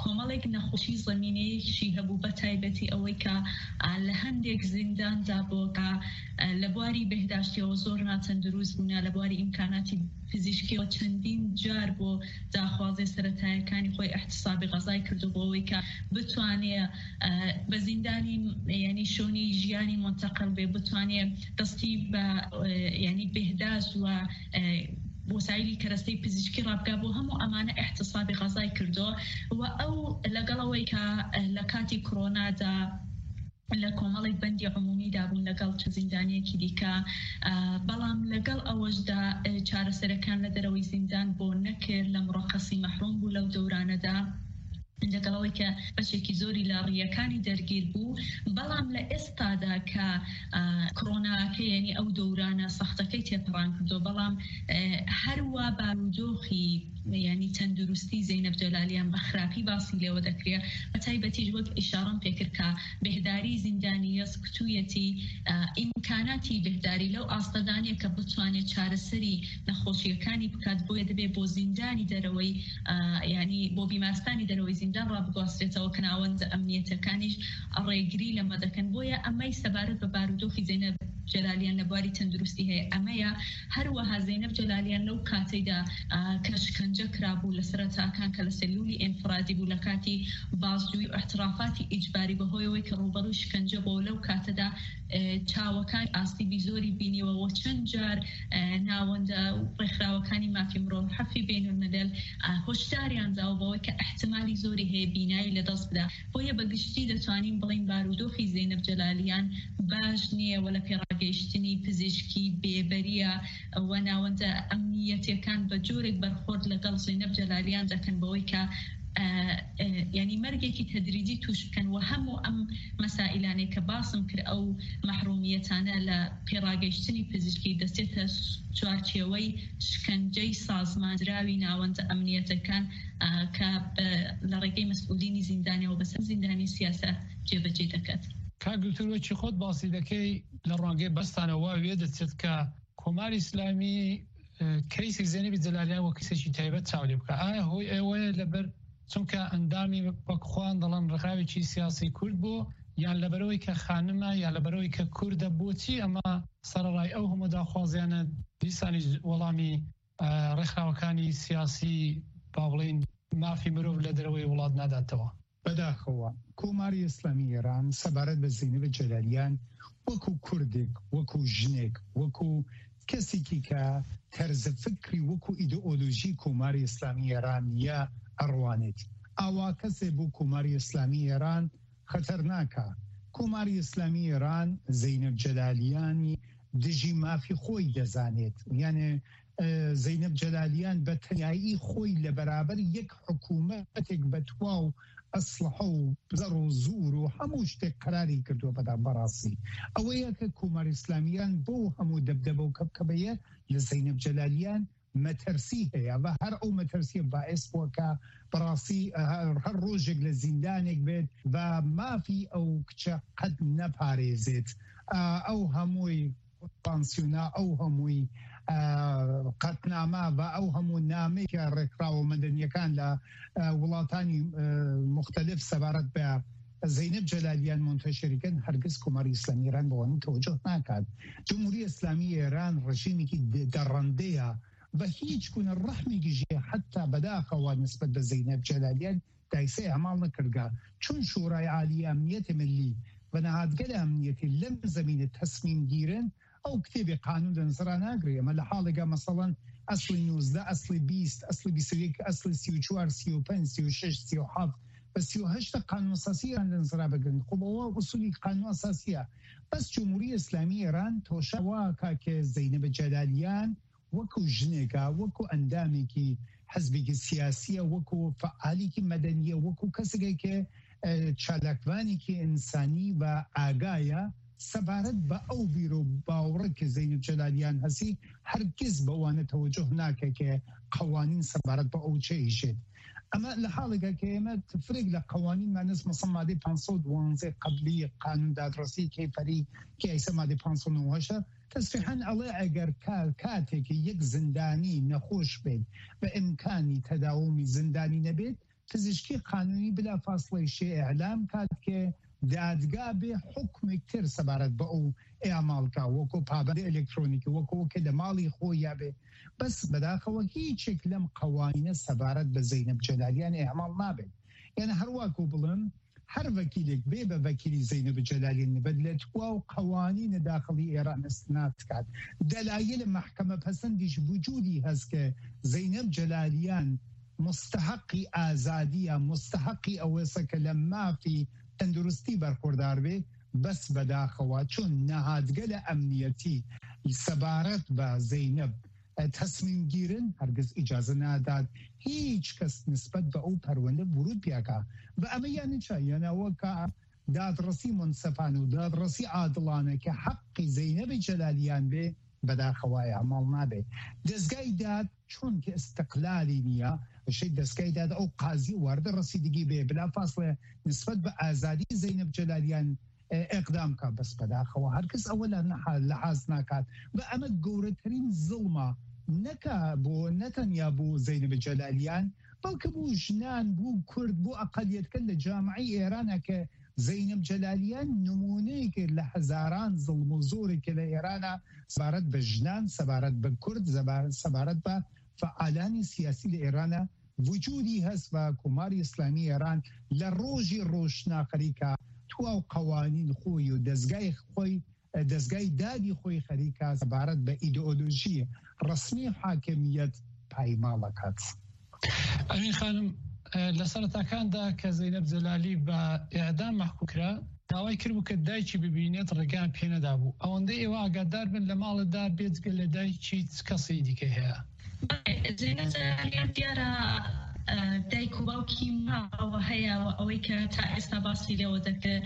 کۆمەڵێک نەخۆشی زەمینەیەکیشی هەبوو بە تایبەتی ئەوەی کە لە هەندێک زینداندا بۆکە لە بواری بەهداشتیەوە زۆر ناتەندروست بوونا لە بواری ئیمکاناتی فیزیشکیەوە چەندین جار بۆ داخوازی سەرەتایەکانی خۆی احتسابی غەزای کردو بۆ ئەوەی کە بتوانێت بە زیندانی ینی شۆنی ژیانی منتەقل بێ بتوانێت دەستی بە ینی بەهداشت و وسایلی کەرەستەی پزیشکی ڕابگا بۆ هەموو ئەمانە احتسابی غەزای کردو و ئەو لەگەڵەوەی کە لە کاتی کۆرۆنادا لە کۆمەڵی بەندی عمومیدا بوون لەگەڵ چ زیندانیەکی دیکە بەڵام لەگەڵ ئەوەشدا چارەسەرەکان لە دەرەوەی زیندان بۆ نەکرد لە مڕەخەسی مەحروم بوو لەو دەورانەدا لەگەڵەوەی کە بەشێکی زۆری لە ڕیەکانی دەرگیر بوو بەڵام لە ئێستادا کە کۆرۆناکە یعنی ئەو دەورانە سەختەکەی تێپەڕان کردو بەڵام هەروە بارودۆخی ینی تەندروستی زەینەب جەلالیان بە خراپی باسی لێوە دەکرێت بە تایبەتیش وەک ئیشارەم پێکرد کە بەهداری زیندانیە سکتوویەتی ئیمکاناتی بەهداری لەو ئاستەدانیە کە بتوانێت چارەسەری نەخۆشیەکانی بکات بۆیە دەبێت بۆ زیندانی دەرەوەی ینی بۆ بیمارستانی دەرەوەی زیندان ڕابگواسترێتەوە کە ناوەندە ئەمنیەتەکانیش ڕێگری لەمە دەکەن بۆیە ئەمەی سەبارەت بە بارودۆخی زەینەب جەلالیان لە بواری تەندروستی هەیە ئەمەیە هەروەها زەینەب جەلالیان لەو کاتەیدا کە شکنجە کرابوو لە سەرەتاکان کە لە سەلولی ئینفرادی بوو لە کاتی بازجووی و احترافاتی ئیجباری بەهۆیەوەی کە ڕوبەڕووی شکنجە بۆ لەو کاتەدا چاوەکان ئاستیبی زۆری بینیوەوە چەند جار ناوەندە ڕێکخراوەکانی مافی مرۆڤ حەفی بینالمەلەل هۆشداریان داوە بەوەی کە احتمالی زۆری هەیە بینایی لەدەست بدا بۆیە بەگشتی دەتوانین بڵین بارودۆخی زەینەب جەلالیان باش نییە وە لە پێڕاگەیشتنی پزیشکی بێبەریە و ناوەندە ئەمنیەتەکان بە جۆرێک بەرخۆرد لەگەڵ زەینەب جەلالیان دەکەن بەوەی کە ینی مەرگێکی تەدریجی توش بکەن و هەموو ئەم مەسائلانەی کە باسم کرد ئەو مەحرومیەتانە لە پێڕاگەیشتنی پزیشکی دەستێتە چوارچێوەی شکنجەی سازماندراوی ناوەندە ئەمنیەتەکان کە لە ڕێگەی مەسئولینی زیندانیەوە بەسەر زیندانی سیاسەت جێبەجێ دەکات. کاگلتوروەکی خۆت باسی دەکەی لە ڕوانگەی بەستانەوە وێ دەچێت کە کۆماری ئیسلامی کەیسی زەینەبی جەلالیان وە کەسێکی تایبەت چاوەڕێ بکە ئایا هۆی ئێوەیە لەبەر چونکە ئەندامی بەخۆیان دەڵێن ڕێکخراوێکی سیاسی کورد بوو یان لەبەرەوەی کە خانمە یان لەبەرەوەی کە کوردە بۆچی ئەمە سەرڕای ئەو هەموو داخوازیانە دیسانی وەڵامی ڕێکخراوەکانی سیاسی با بڵێن مافی مرۆڤ لە دەرەوەی وڵات ناداتەوە؟ بەداخەوە کۆماری ئیسلامی ئێران سەبارەت بە زەینەب جەلالیان وەکو کوردێک وەکو ژنێک وەکو کەسێکی کە تەرزە فکری وەکو ئیدئۆلۆژی کۆماری ئیسلامی ئێران یا ئەڕوانێت ئاوا کەسێ بۆ کۆماری ئیسلامی ئێران خەتەرناکە. کۆماری ئیسلامی ئێران زەینەب جەلالیانی دژی مافی خۆی دەزانێت یانێ زەینەب جەلالیان بە تەنایی خۆی لە بەرابەر یەک حکوومەتێک بەتوا و ئەسلحە و زەڕ و زور و هەموو شتێک قراری کردووە بەڕاستی ئەوەیە کە کۆماری ئیسلامیان بۆ هەموو دەبدەبە و کەبکەبەیە لە زەینەب جەلالیان مەترسی هەیە و هەر ئەو مەترسیە باعث بووە کە بەڕاستی هەر ڕۆژێک لە زیندانێک بێت و مافی ئەو کچە قەت نەپارێزێت ئەو هەمووی پانسیۆنا ئەو هەمووی قەتنامە و ئەو هەموو نامەیەکە ڕێکخراوە مەدەنیەکان لە وڵاتانی مختلف سەبارەت بە زەینەب جەلالیان منتەشرکن هەرگز کۆماری ئیسلامی ئێران بەوانە تەوەجۆ ناکات. جمهوری ئیسلامی ئێران ڕژیمێکی دەڕەندەیە بە هیچ گونە ڕەحمێکیژێ حتا بەداخەوە نسبەت بە زەینەب جەلالیان دایسەی هەماڵ نەکردگا چون شورای عالی ئەمنیەتی ملی بە نەهاتگەلی ئەمنیەتی لەم زەمینە تەسمیم گیرن ئەو کتێبی قانون دەنزرا ناگرێ ئەمە لە حاڵێکا مەسەڵەن ئەسڵی 19 ئەسڵی 20 ئەسڵی 21 ئەسڵی 34 35 36 37 بە 38 قانون ئەساسی ئێران دەنزرا بگرن خۆ بەوە ئوسولی قانون ئەساسیە بەس جمهوری ئیسلامی ئێران تۆشەوە کاکە زەینەب جەلالیان وەکو ژنێکە وەکو ئەندامێکی حزبێکی سیاسیە وەکو فعالێکی مەدەنیە وەکو کەسێکێکە چالاکوانێکی ئینسانی و ئاگایە سەبارەت بە ئەو بیرۆ باوەڕە کە زەینەب جەلالیان هەسی هەرگیز بەوانە تەوەجۆ ناکە کە قوانین سەبارەت بە ئەو چێژێت. ئەمە لە حاڵێکە کە ئێمە تفرێک لە قوانین مانەس مەسەڵ مادەی 512 قبلی قانون دادرسی کەیفەری کە ئەیسە مادەی 509 تەسریحاً ئەڵێ ئەگەر کاتێکی یەک زندانی نەخۆش بێت بە ئیمکانی تەداومی زندانی نەبێت پزیشکی قانونی بلا فاصله شێ ئەعلام کات کە دادگا بێ حکمێک تر سەبارەت بە ئەو ئەعمالکە وەکو پابەندی ئەلکترۆنیکی وەکە لە ماڵی خۆی یا بێ بەس بەداخەوە هیچێک لەم قەوانینە سەبارەت بە زەینەب جەلالیان ئەعمال نابێت یعنی هەروەکو بڵێن هەر وەکیلێک بێ بە وەکیلی زەینەب جەلالی نبێت لە توا و قەوانینە داخلی ئێران ئەستناد بکات دەلایل محکەمە پەسەندیش وجودی هەست کە زەینەب جەلالیان مستحقی ئازادیە مستحقی ئەوەسە کە لە مافی تەندروستی بەرخوردار بێ بەس بەداخەوە چون نەهادگە لە ئەمنیەتی سەبارەت بە زەینەب تصمیم گیرن هەرگز ئیجازە نادات هیچ کەس نسبەت بە ئەو پەروەندە ورود پیاکە بە ئەمە یانی چا یانەوە کە دادڕەسی منسەفانە و دادڕەسی عادڵانە کە حەقی زەینەبی جەلالیان بێ بەداخەوە ئەعمال نابێ دەستگای داد چون کە ئستقلالی نییە شەی دەستگای داد ئەو قازی واردە ڕەسیدگی بێ بلا فاصلە نسبەت بە ئازادی زەینەب جەلالیان ئەقدام کا بەس بەداخەوە هەرکەس ئەوە لە حاز ناکات بە ئەمە گەورەترین زڵمە نەکە بۆ نەتەنیا بۆ زەینەب جەلالیان بەڵکە بۆ ژنان بۆ کورد بۆ ئەقەلیەتکە لە جامعی ئێرانە کە زەینەب جەلالیان نمونەیەک لە هەزاران زڵم و زۆرێکە لە ئێرانە سەبارەت بە ژنان سەبارەت بە کورد سەبارەت بە فعالانی سیاسی لە ئێرانە وجودی هەست بە کۆماری ئیسلامی ئێران لە ڕۆژی ڕۆژناخەریکە تواو قوانین خۆی و دەستگای دادی خۆی خەریکە سەبارەت بە ئیدئۆلۆژی ڕسمی حاکمیەت پایماڵەکات. ئەمین خانم لە سەرەتاکاندا کە زەینەب جەلالی بە ئێعدام محکوم کرا داوای کرد بوو کە دایکی ببینێت ڕێگان پێ نەدا بوو ئەوەندەی ئێوە ئاگادار بن لە ماڵەدا بێجگە لە دایکی کەسی دیکە هەیە. زەینەب جەلالیان دیارە دایک و باوکی ماوە هەیە ئەوەی کە تا ئێستا باسی لێوە دەکرد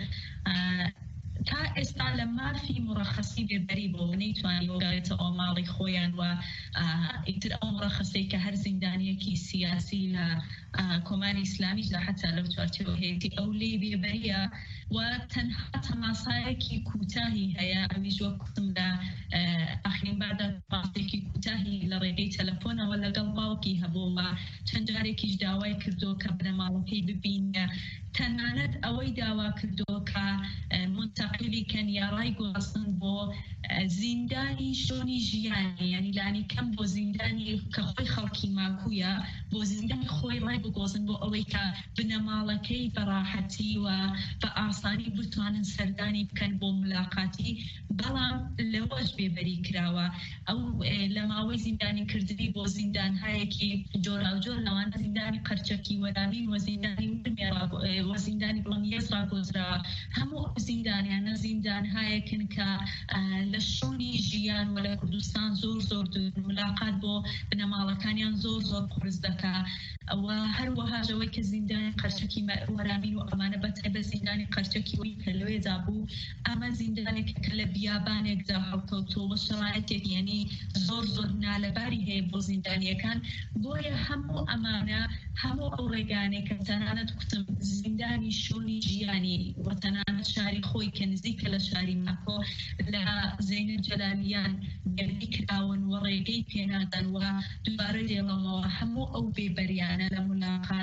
تا ئێستا لە مافی مڕەخەسی بێبەری بۆ نەیتوانی وەگایێتە ئەو ماڵی خۆیان و ئیتر ئەو مڕەخەسەی کە هەر زیندانیەکی سیاسی لە کۆماری ئیسلامیش لە حتا لەو چوارچێوە هەیەی ئەو لێ بێبەریە و تەنها تەماسایەکی کوتاهی هەیە ئەویش وەکوتم لە ئاخرین باردا پاسێکی کوتاهی لە ڕێگەی تەلەفۆنەوە لەگەڵ باوکی هەبوو و چەند جارێکیش داوای کردو کە بنە ماڵەکەی ببینە تەنانەت ئەوەی داوا کردو کە منتەقلی کەن یا ڕای گواستن بۆ زیندانی شۆنی ژیانی یعنی لانی کەم بۆ زیندانی کە خۆی خەڵکی ماکوویە بۆ زیندانی خۆی ڕای بگۆزن بۆ ئەوەی کە بنەماڵەکەی بەڕاحەتی و بە ئاسانی بتوانن سەردانی بکەن بۆ ملاقاتی بەڵام لەوەش بێبەری کراوە ئەو لە ماوەی زیندانی کردنی بۆ زیندانهایەکی جۆراوجۆر لەوانە زیندانی قەرچەکی وەرامین و زیندانی و زیندانی بڵنیەز ڕاگۆزراوە هەموو زیندانیانە زیندانهایەکن کە لە شۆنی ژیان و لە کوردستان زۆر ملاقات بۆ بنەماڵەکانیان زۆر قرس دەکا ئەوە هەروەهاژەوەی کە زیندانی قەرچەکی وەرامین و ئەمانە بەتایبەت زیندانی قەرچەکی وی کە لەوێدا بوو ئەمە زیندانێک کە لە بیابانێکدا هەڵکەوتەوە شەرایەتێک یعنی زۆر نالەباری هەیە بۆ زیندانیەکان بۆیە هەموو ئەمانە هەموو ئەو ڕێگانێک کە تەنانەت کوتم زیندانی شۆنی ژیانی و تەنانەت شاری خۆی کە نزیکە لە شاری ماکۆ لە زەینەب جەلالیان گەردی کراون و ڕێگەی پێنادەن و دووبارە دێڵەمەوە هەموو ئەو بێبەریانە لە ملاقات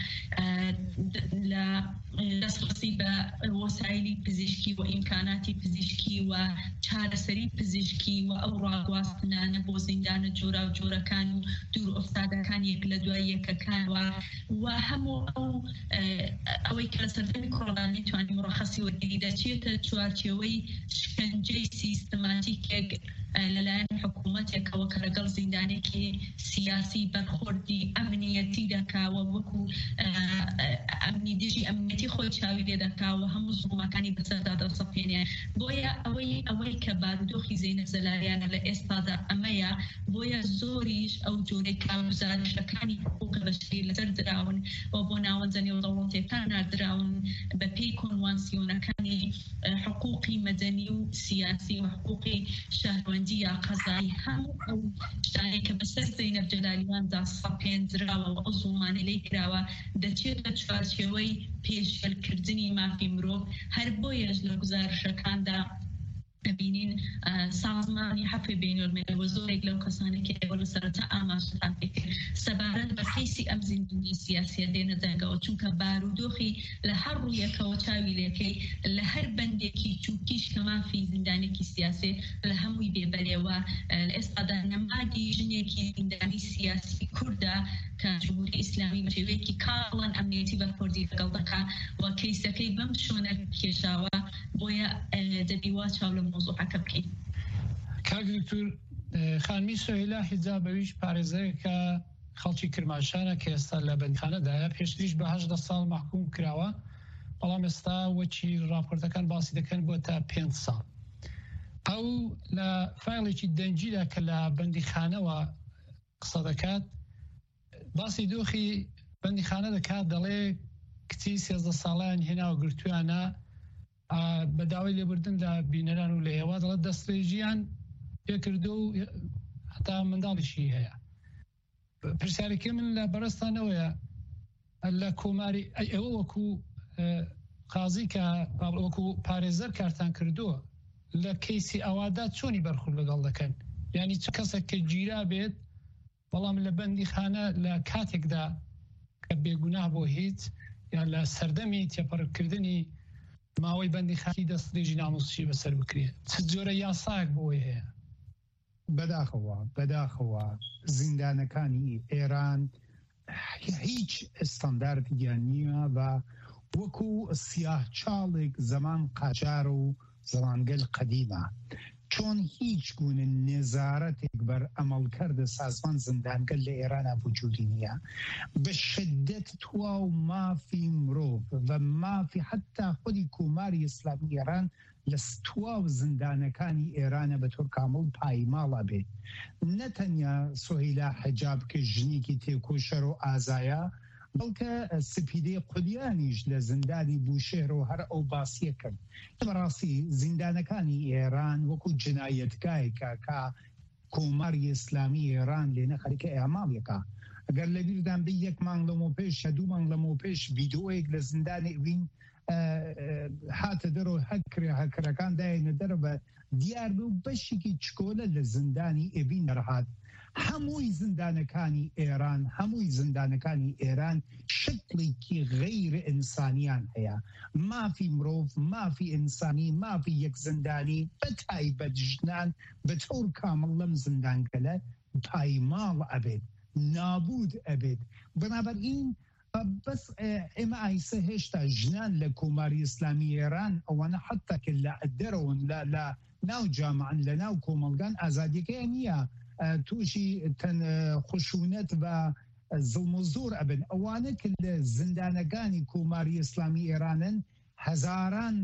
لە دەسترسی بە وەسایلی پزیشکی و ئیمکاناتی پزیشکی و چارەسەری پزیشکی و ئەو ڕاگواستنانە بۆ زیندانە جۆرا و جۆرەکان و دوور ئۆفتادەکان یەک لە دوای یەکەکان و هەموو ئەوەی کە لە سەردەمی کۆڕۆنایی توانی مڕەخەسی وەرگری دەچێتە چوارچێوەی شکنجەی سیستماتیکێک لەلایەن حکوومەتێکەوە کە لەگەڵ زیندانێکی سیاسی بەرخۆردی ئەمنیەتی دەکاوە وەکو ئەمنی دژی ئەمنیەتی خۆی چاوی لێ دەکاوە هەموو زوڵمەکانی بەسەردا دەسەپێنێ بۆیە ئەوەی کە بارودۆخی زەینەب جەلالیانە لە ئێستادا ئەمەیە بۆیە زۆریش ئەو جۆرەی کارگوزارشەکانی حقوق بەشەری لەسەر دراون و بۆ ناوەندە نێودەوڵەتیەکان نردراون بە پێی کۆنوانسیۆنەکانی حقوقی مەدەنی و سیاسی و حقوقی شەهروەندی یا قەزایی هەموو ئەو شتانی کە بەسەر زەینەب جەلالیاندا سەپێنراوە و ئەو زوڵمانە لێی کراوە دەچێتە چوارچێوەی پێشێلکردنی مافی مرۆڤ هەر بۆیەش لە گزارشەکاندا بینین سازمانی حەفی بینالملل و زۆرێک لەو کەسانی کە ئێوە لە سەرەتا ئاماژەتان پێکرد سەبارەت بە کەیسی ئەم زیندوی سیاسیە دێنە دەنگەوە چونکە بارودۆخی لە هەر ڕوویەکەوە چاوی لێکەی لە هەر بەندێکی چووکیش کە مافی زیندانێکی سیاسی لە هەمووی بێبەرێەوە لە ئێستادا نەمادی ژنێکی زیندانی سیاسی کوردە کە جمهوری ئیسلامی بە شێوەیەکی کاڵان ئەمنیەتی بەرپۆردی لەگەڵ دەکات و کەیسەکەی بەم شۆنە کێشاوە بۆیە دەبی وا چاو لە مۆزوعەکە بکەین. کاک دکتور خانمی سۆهیلا حیجابەویش پارێزەیەکە خەڵکی کرماشانە کە ئێستا لە بەندخانەدایە پێشتریش بە 18 ساڵ محکوم کراوە بەڵام ئێستا وەچی راپۆرتەکان باسی دەکەن بۆ تا 5 ساڵ. ئەو لە فایڵێکی دەنجیدا کە لە بەندیخانەوە قسە دەکات باسی دۆخی بەندیخانە دەکات دەڵێ کچی 13 ساڵیان هێناوە گرتویانە بە داوای لێبوردن لە بینەران و لە ئێوە دەڵێت دەستێژیان پێکردو و هەتا منداڵیشی هەیە. پرسیارێکی من لە بەرەستانەوەیە لە کۆماری ئێوە وەکو قازی کە وەکو پارێزەر کارتان کردووە لە کەیسی ئەوادا چۆنی بەرخورد لەگەڵ دەکەن؟ یعنی چ کەسێک کە گیرا بێت بەڵام لە بەندیخانە لە کاتێکدا کە بێگوناه بۆ هیچ یان لە سەردەمی تێپەڕکردنی ماوەی بەندیخانی دەستێژی نامۆسیی بەسەر بکرێت چ جۆرە یاساک بۆی هەیە؟ بەداخەوە زیندانەکانی ئێران هیچ ئستانداردیان نییە و وەکو سیاه چاڵێک زەمان قاجار و زەمانگەل قەدیمە چۆن هیچ گونە نێزارەتێک بەر ئەمەڵکردە سازمان زیندانگەل لە ئێرانە وجودی نییە بە شدت تواو مافی مرۆڤ و مافی حتا خودی کۆماری ئیسلامی ئێران لە تواو زیندانەکانی ئێرانە بە تۆر کامڵ پایماڵە بێت نەتەنیا سۆهیلا حەجاب کە ژنێکی تێکۆشەر و ئازایە بەڵکە سپیدەی قودیانیش لە زیندانی بوشێر و هەر ئەو باسیە کرد. بەڕاستی زیندانەکانی ئێران وەکو جنایەتگایەکە کە کۆماری ئیسلامی ئێران لێنە خەریکە ئەعماڵێکە. ئەگەر لەبیردان بێ 1 مانگ لەمە پێش یا 2 مانگ لەمە پێش ڤیدیۆیەک لە زیندانی ئەوین هاتە دەرەوە هەکرەکان دایەنە دەرە بە دیار بوو بەشێکی چکۆلە لە زیندانی ئەوین دەرهات. هەمووی زیندانەکانی ئێران شکلێکی غەیر ئینسانیان هەیە مافی مرۆڤ مافی ئینسانی مافی یەک زیندانی بەتایبەت ژنان بە تۆر کامڵ لەم زیندانگەلە پایماڵ ئەبێت نابود ئەبێت. بەنابەرئین بەس ئێمە ئایسە هێشتا ژنان لە کۆماری ئیسلامی ئێران ئەوانە حتا کە لە دەرەوەن لە ناو جامعن لە ناو کۆمەلگان ئازادیەکەیان نییە تووشی خشونەت و زڵم و زۆر ئەبن. ئەوانە کە لە زیندانەکانی کۆماری ئیسلامی ئێرانن هەزاران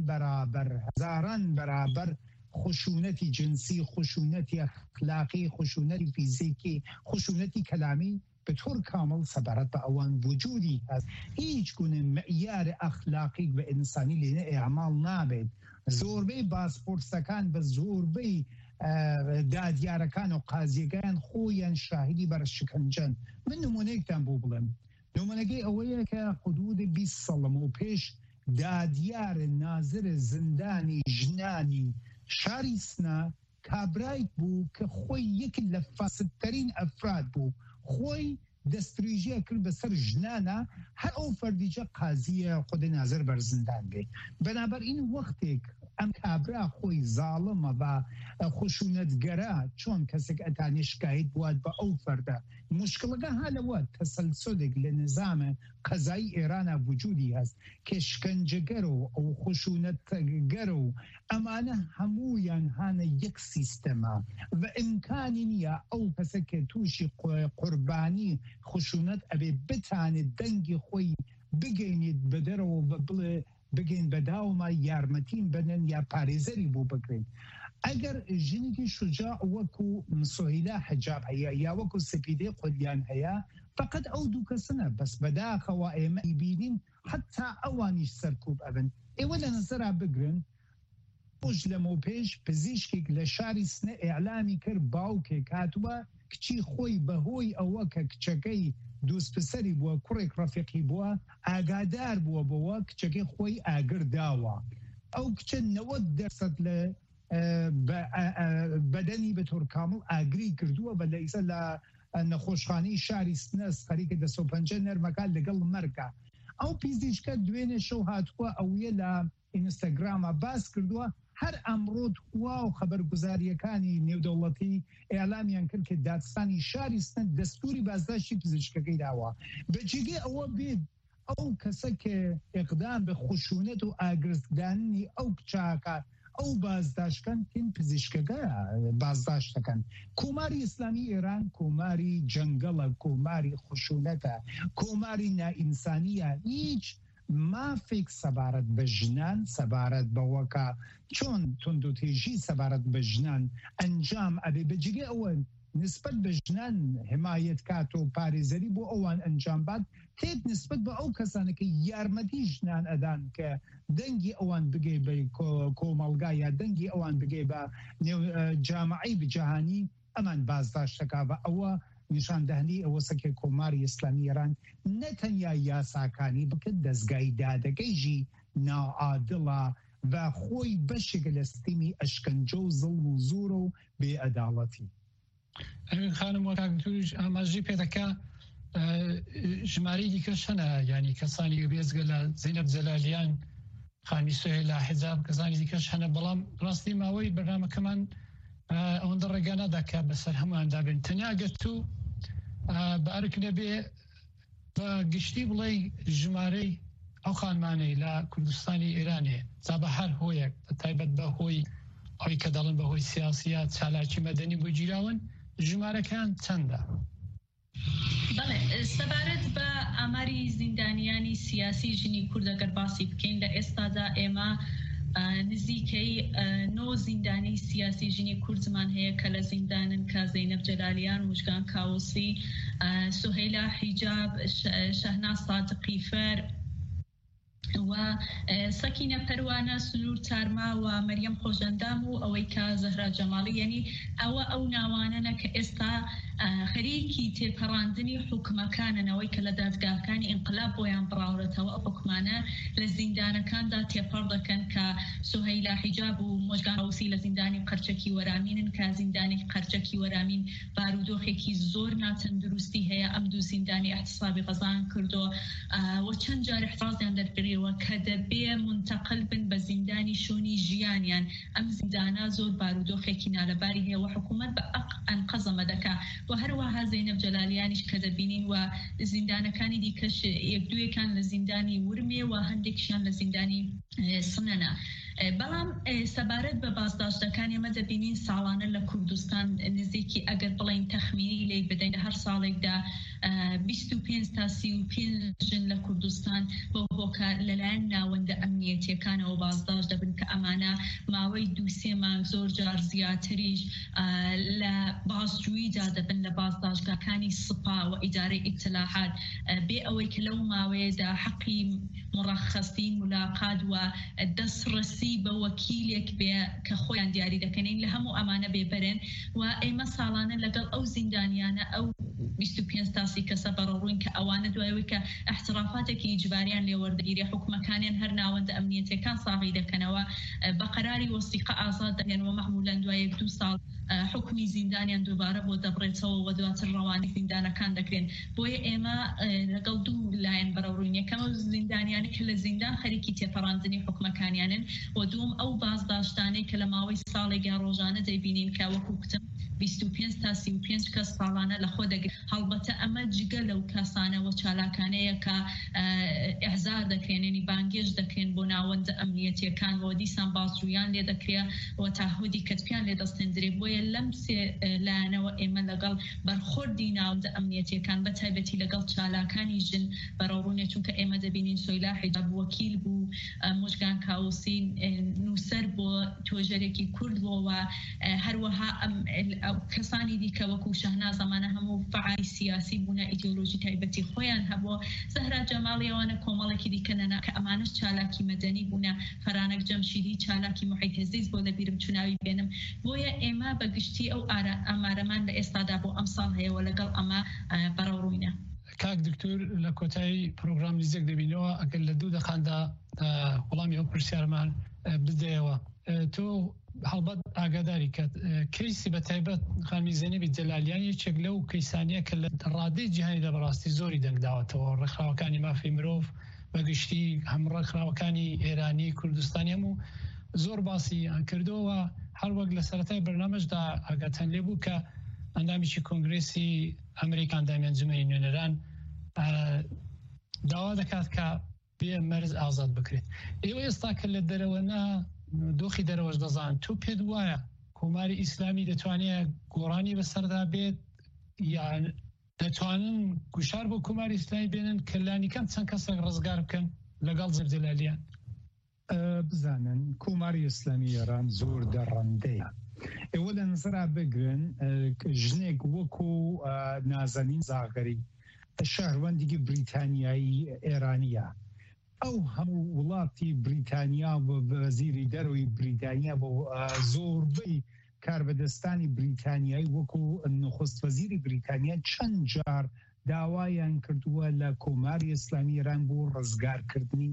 بەرابەر خشونەتی جنسی، خشونەتی ئەخلاقی، خشونەتی فیزیکی، خشونەتی کەلامی بە تۆر کامڵ سەبارەت بە ئەوان وجودی هەست. هیچ گونە مەعیار ئەخلاقی بە ئینسانی لێنە ئێعماڵ نابێت. زۆربەی پاسپۆرتەکان بە زۆربەی دادیارەکان و قازیەکان خۆیان شاهدی بەر شکنجەن. من نمونەیەکتان بۆ بڵێم. نمونەکەی ئەوەیە کە حدود 20 ساڵەمە پێش دادیار نازر زیندانی ژنانی شاری سنا کابرایک بوو کە خۆی یەک لە فاسدترین ئەفراد بوو. خۆی دەستدرویژیە کرد بەسەر ژنانە هەر ئەو فەردیجە قازیە خودی نازر بەر زیندان بێت. بەنابەرئین وەختێک ئەم کابرا خۆی زاڵمە بە خشونەتگەرە چۆن کەسێک ئەتانی شکایت بوات بە ئەو فەردە مشکلەکە هەلەوە تەسەلسۆلێک لە نظامە قەزایی ئێرانە وجودی هەست کە شکنجەگەر و ئەو خشونەتگەر و ئەمانە هەموویان هانە یەک سیستەمە و ئیمکانی نییە ئەو کەسە کە تووشی قوربانی خشونەت ئەبێ بتانێت دەنگی خۆی بگەینێت بە دەرەوە بڵێ بگەین بەداومە یارمەتین بنن یا پارێزەری بۆ بگرین. ئەگەر ژنێکی شوجاع وەکو سۆهیلا حەجاب هەیە یا وەکو سپیدەی قودیان هەیە فقط ئەو دوو کەسنە بەس بەداخەوە ئێمە ئیبینین حتا ئەوانیش سەرکوب ئەبن. ئێوە لە نەزەرا بگرن خۆش لەمە پێش پزیشکێک لە شاری سنە ئیعلامی کرد باوکێک هاتووە کچی خۆی بەهۆی ئەوە کە کچەکەی دووست پسەری بووە کوڕێک ڕەفیقی بووە ئاگادار بووە بەوە کچەکەی خۆی ئاگر داوە. ئەو کچە 90% لە بەدەنی بە تۆر کامل ئاگری کردووە بە لەیسە لە نەخۆشخانەی شاری سنەس خەریکە 250 نەرمەکان لەگەڵ مەرگە ئەو پیزیشکە دوێنێ شەو هاتووە ئەویە لە ئینستاگرامە باس کردووە هەر ئەمڕۆ وا و خەبەرگوزاریەکانی نێودەوڵەتی ئێلامیان کرد کە دادستانی شاری سنەت دەستوری بازداشتی پزیشکەکەی داوە بەجێگەی ئەوە بێت ئەو کەسە کە ئێقدام بە خشونەت و ئاگرستدانی ئەو کچاکە ئەو بازداشتکەن تین پزیشکەکە بازداشتەکەن کۆماری ئیسلامی ئێران کۆماری جەنگەڵە کۆماری خشونەتە کۆماری نائینسانیە هیچ مافێک سەبارەت بە ژنان سەبارەت بەوەکە چۆن تۆندۆتێژی سەبارەت بە ژنان ئەنجام ئەبێ بەجێگەی ئەوە نسبت بە ژنان حمایەت کات و پارێزەری بۆ ئەوان ئەنجام بات تێت نسبت بە ئەو کەسانەکە یارمەتی ژنان ئەدان کە دەنگی ئەوان بگێ بە کۆمەڵگا یا دەنگی ئەوان بگێ بە جامعەی بجیهانی ئەمان بازداشتەکە بە ئەوە نیشاندەهنی ئەوە سەکێ کۆماری ئیسلامی ئێران نەتەنیا یاساکانی بکرد دەستگای دادەگەیژی ناعادڵە و خۆی بەشێکە لە ستیمی ئەشکەنجە و زڵم و زۆرە و بێئەداڵەتی. خانم وەکاکتوریش ئاماژەی پێ دەکا ژمارەی دیکەش هەنە ینی کەسانی بێزگە لە زەینەب جەلالیان خانی سوهێلا حیجاب کەسانی دیکەش هەنە بەڵام ڕاستی ماوەی بەرنامەکەمان ئەوەندە ڕێگا ناداکە بەسەر هەموواندا بێن تەنیا ئەگەر تو بەئەرک نەبێ بە گشتی بڵێ ژمارەی ئەو خانمانەی لە کوردستانی ئێرانێ جا بە هەر هۆیەک تایبەت بە هۆی ئەوی کە دەڵن بەهۆی سیاسیات چالاکی مەدەنی بۆ گیراون ژمارەکان چەندە؟ بەڵێ سەبارەت بە ئاماری زیندانیانی سیاسی ژنی کورد ئەگەر باسی بکەین لە ئێستادا ئێمە نزیکەی 9 زیندانی سیاسی ژنی کوردمان هەیە کە لە زیندانن کە زەینەب جەلالیان موژگان کاوسی سوهێلا حیجاب شەهناز سادقی فەر و سەکینە پەروانە سنوور تارما و مەریەم خۆشەندام و ئەوەی کە زەهرا جەماڵی یعنی ئەو ناوانەنە کە ئێستا خەریکی تێپەڕاندنی حکومەکاننەوەی کە لە دادگاکانی ئینقلاب بۆیان بڕاورەتەوە ئەو حکومانە لە زیندانەکاندا تێپەڕ دەکەن کە سوهەیلا حیجاب و مۆژگان کاوسی لە زیندانی قەرچەکی وەرامینن کە زیندانی قەرچەکی وەرامین بارودۆخێکی زۆر ناتەندروستی هەیە ئەم دوو زیندانی احتسابی غەزان کردو و چەند جار احترازیان دەربڕیەوە کە دەبێ منتەقل بن بە زیندانی شوونی ژیانیان ئەم زیندانە زۆر بارودۆخێکی نالەباری هەیە و حکوومەت بە ئەنقەزەمە دەکا و هەروەها زەینەب جەلالیانیش کە دەبینین و زیندانەکانی دیکەش یەک دوویەکان لە زیندانی ورمێ و هەندێکشیان لە زیندانی سنەنە. بەڵام سەبارەت بە بازداشتەکان ئێمە دەبینین ساڵانە لە کوردستان نزیکی ئەگەر بڵین تەخمینی لێ بدەین لە هەر ساڵێکدا 25 تا 35 ژن لە کوردستان بۆ هۆکار لەلایەن ناوەندە ئەمنیەتیەکانەوە بازداش دەبن کە ئەمانە ماوەی 2-3 مانگ زۆر جار زیاتریش لە بازجوویدا دەبن لە بازداشتگاکانی سوپا و ئیدارەی ئیتلاحات بێ ئەوەی کە لەو ماوەیەدا حەقی مڕەخەسی ملاقات و دەستڕەسی بە وەکیلێک بێ کە خۆیان دیاری دەکەنین لە هەموو ئەمانە بێبەرێن و ئێمە ساڵانە لەگەڵ ئەو زیندانیانە ئەو 25 تاسی کەسە بەڕڕووین کە ئەوانە دوایەوەی کە احترافاتێکی ئیجباریان لێوەردەگیری حکومەکانیان هەر ناوەندە ئەمنیەتەکان ساغی دەکەنەوە بە قەراری وەسیقە ئازاد دەکەنەوە مەحموولەن دوای 2 ساڵ حکمی زیندانیان دووبارە بۆ دەبڕێتەوە و دواتر ڕەوانی زیندانەکان دەکرێن بۆیە ئێمە لەگەڵ دوو لایەن بەڕڕووین یەکەمە زیندانیانی کە لە زیندان خەریکی تێپەڕاندنی حکومەکانیانن و دوم ئەو بازداشتانەی کە لە ماوەی ساڵێکا ڕۆژانە دەیبینین کە وەکو کتم 25 تا 35 کەس ساڵانە لە خۆ دەگرێت هەڵبەتە ئەمە جگە لەو کەسانەوە چالاکانەیە کە ئەحزار دەکرێنێنی بانگێش دەکرێن بۆ ناوەندە ئەمنیەتیەکان و دیسان بازجوویان لێ دەکرێت و تاهودی کەتپیان لێ دەستێندرێت بۆیە لەم سێ لایەنەوە ئێمە لەگەڵ بەرخۆردی ناوەندە ئەمنیەتیەکان بە تایبەتی لەگەڵ چالاکانی ژن بەڕەوڕوونێ چونکە ئێمە دەبینین سویلا حیجاب وەکیل بوو موژگان کاوسی نووسەر بۆ تۆژەرێکی کورد بۆ و هەروەها کەسانی دیکە وەکو شەهناز زەمانە هەموو فعالی سیاسی بوونە ئیدئۆلۆژی تایبەتی خۆیان هەبووە زەهرا جەماڵی ئەوانە کۆمەڵێکی دیکەنەنا کە ئەمانش چالاکی مەدەنی بوونە فەرانەک جەمشیدی چالاکی محیط هێزیز بۆ لەبیرم چوناوی بێنم بۆیە ئێمە بەگشتی ئەو ئامارەمان لە ئێستادا بۆ ئەم ساڵ هەیەوە لەگەڵ ئەمە بەڕەوڕووینە. کاک دکتۆر لە کۆتایی پرۆگرام نزیک دەبینەوە ئەگەر لە 2 دقەقەدا وەڵامی ئەو پرسیارمان بدەیەوە تۆ هەڵبەت ئاگاداری کە کەیسی بە تایبەت خانمی زێنەبی جەلالیان یەکێک لەو کەیسانیە کە لە ڕادەی جیهانیدا بەڕاستی زۆری دەنگداوەتەوە ڕێکخراوەکانی مافی مرۆڤ بەگشتی هەموو ڕێکخراوەکانی ئێرانی کوردستانی هەموو زۆر باسی کردەوە. هەر وەک لە سەرەتای بەرنامەشدا ئاگاتان لێبوو کە ئەندامیکی کۆنگرێسی ئەمریکا ئەندامی ئەنجومەنی نوێنەران داوا دەکات کە بێ مەرز ئازاد بکرێت. ئێوە ئێستا کە لە دەرەوەنا دۆخی دەرەوەش دەزان تۆ پێت وایە کۆماری ئیسلامی دەتوانێت گۆڕانی بەسەردا بێت یان دەتوانن گوشار بۆ کۆماری ئیسلامی بێنن کەلانیکان چەند کەسێک ڕزگار بکەن لەگەڵ جەلالیان؟ بزانن کۆماری ئیسلامی ئێران زۆر دەڕەندەیە. ئێوە لە نزرا بگرن ژنێک وەکو نازەنین زاغەری شەهروەندێکی بریتانیایی ئێرانیە، ئەو هەموو وڵاتی بریتانیا بۆ وەزیری دەرەوەی بریتانیا بۆ زۆربەی کاربەدەستانی بریتانیایی وەکو نخست وەزیری بریتانیا چەند جار داوایان کردووە لە کۆماری ئیسلامی ئێران بۆ ڕزگارکردنی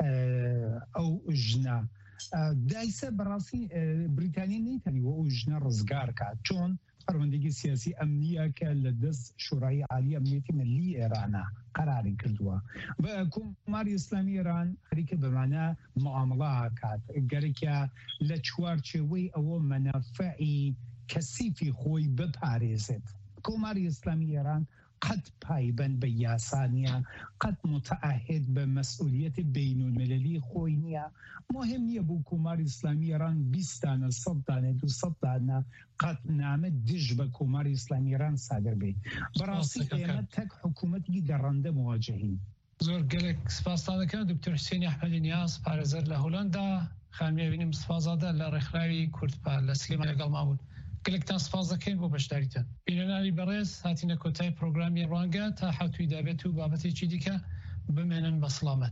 ئەو ژنە. دایسە بەڕاستی بریتانیا نەیتەنیوە ئەو ژنە ڕزگار کات، چۆن پەروەندەیەکی سیاسی ئەمنیە کە لە دەست شورای عالی ئەمنیەتی ملی ئێرانە قەراری کردووە. بە کۆماری ئیسلامی ئێران خەریکە بەمانە معامڵە کات گەرەکە لە چوارچێوەی ئەوە مەنافعی کەسیفی خۆی بپارێزێت. کۆماری ئیسلامی ئێران قەت پایبەند بە یاسانیە، قەت متعهد بە مەسئولیەتی بینالمللی خۆی نییە. مهم نییە بۆ کۆماری ئیسلامی ئێران 20 دانە 100 دانە 200 دانە قەت نامە دژ بە کۆماری ئیسلامی ئێران سادر بێت. بەڕاستی ئێمە تەک حکوومەتێکی دەڕەندە مواجهین. زۆر گەلێک سپاسان دەکەم دکتۆر حوسێنی ئەحمەدی نیاز پارێزەر لە هۆڵەندا، خانمی بینی مستفازادە لە ڕێکخراوی کوردپال لە سلێمان لەگەڵ مابوون. گەلێکتان سپاس دەکەین بۆ بەشداریتان. بینەرانی بەڕێز هاتینە کۆتای پرۆگرامی ڕوانگە تا حەوتوی دابێت و بابەتێکی دیکە بمێنن بە سڵامەت.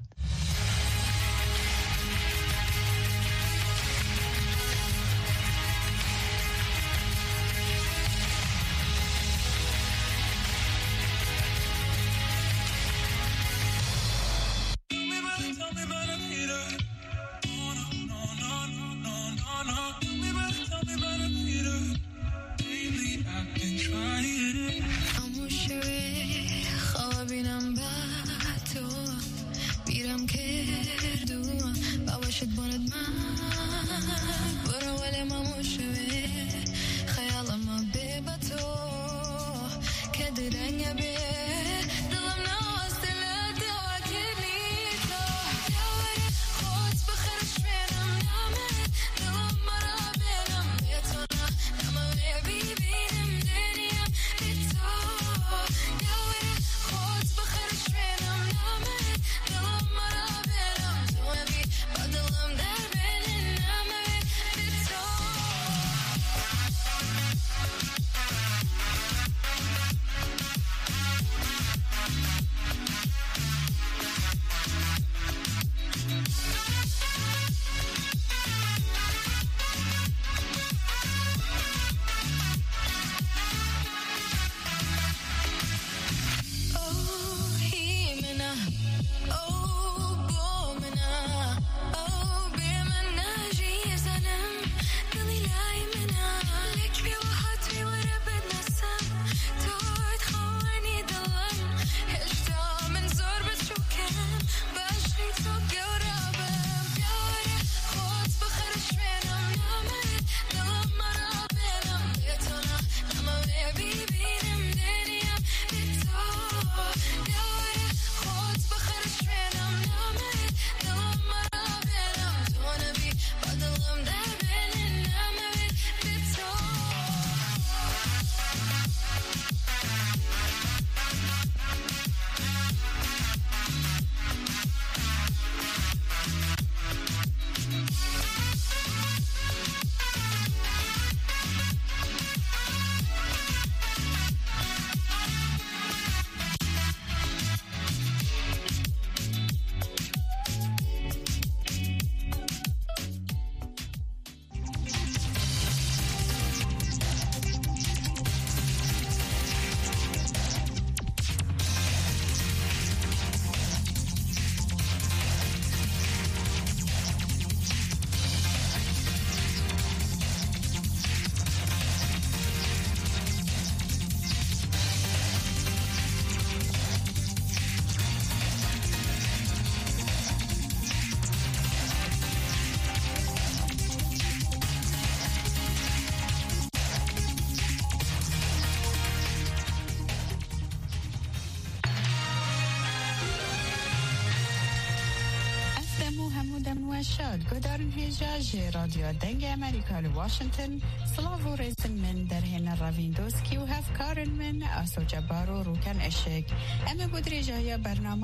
میرم که وشاد گدارن هجاج رادیو دنگ امریکا لواشنطن سلاو رزن من در هن راویندوسکی و هفکارن من آسو جبارو روکن اشک اما بود رجای برنامه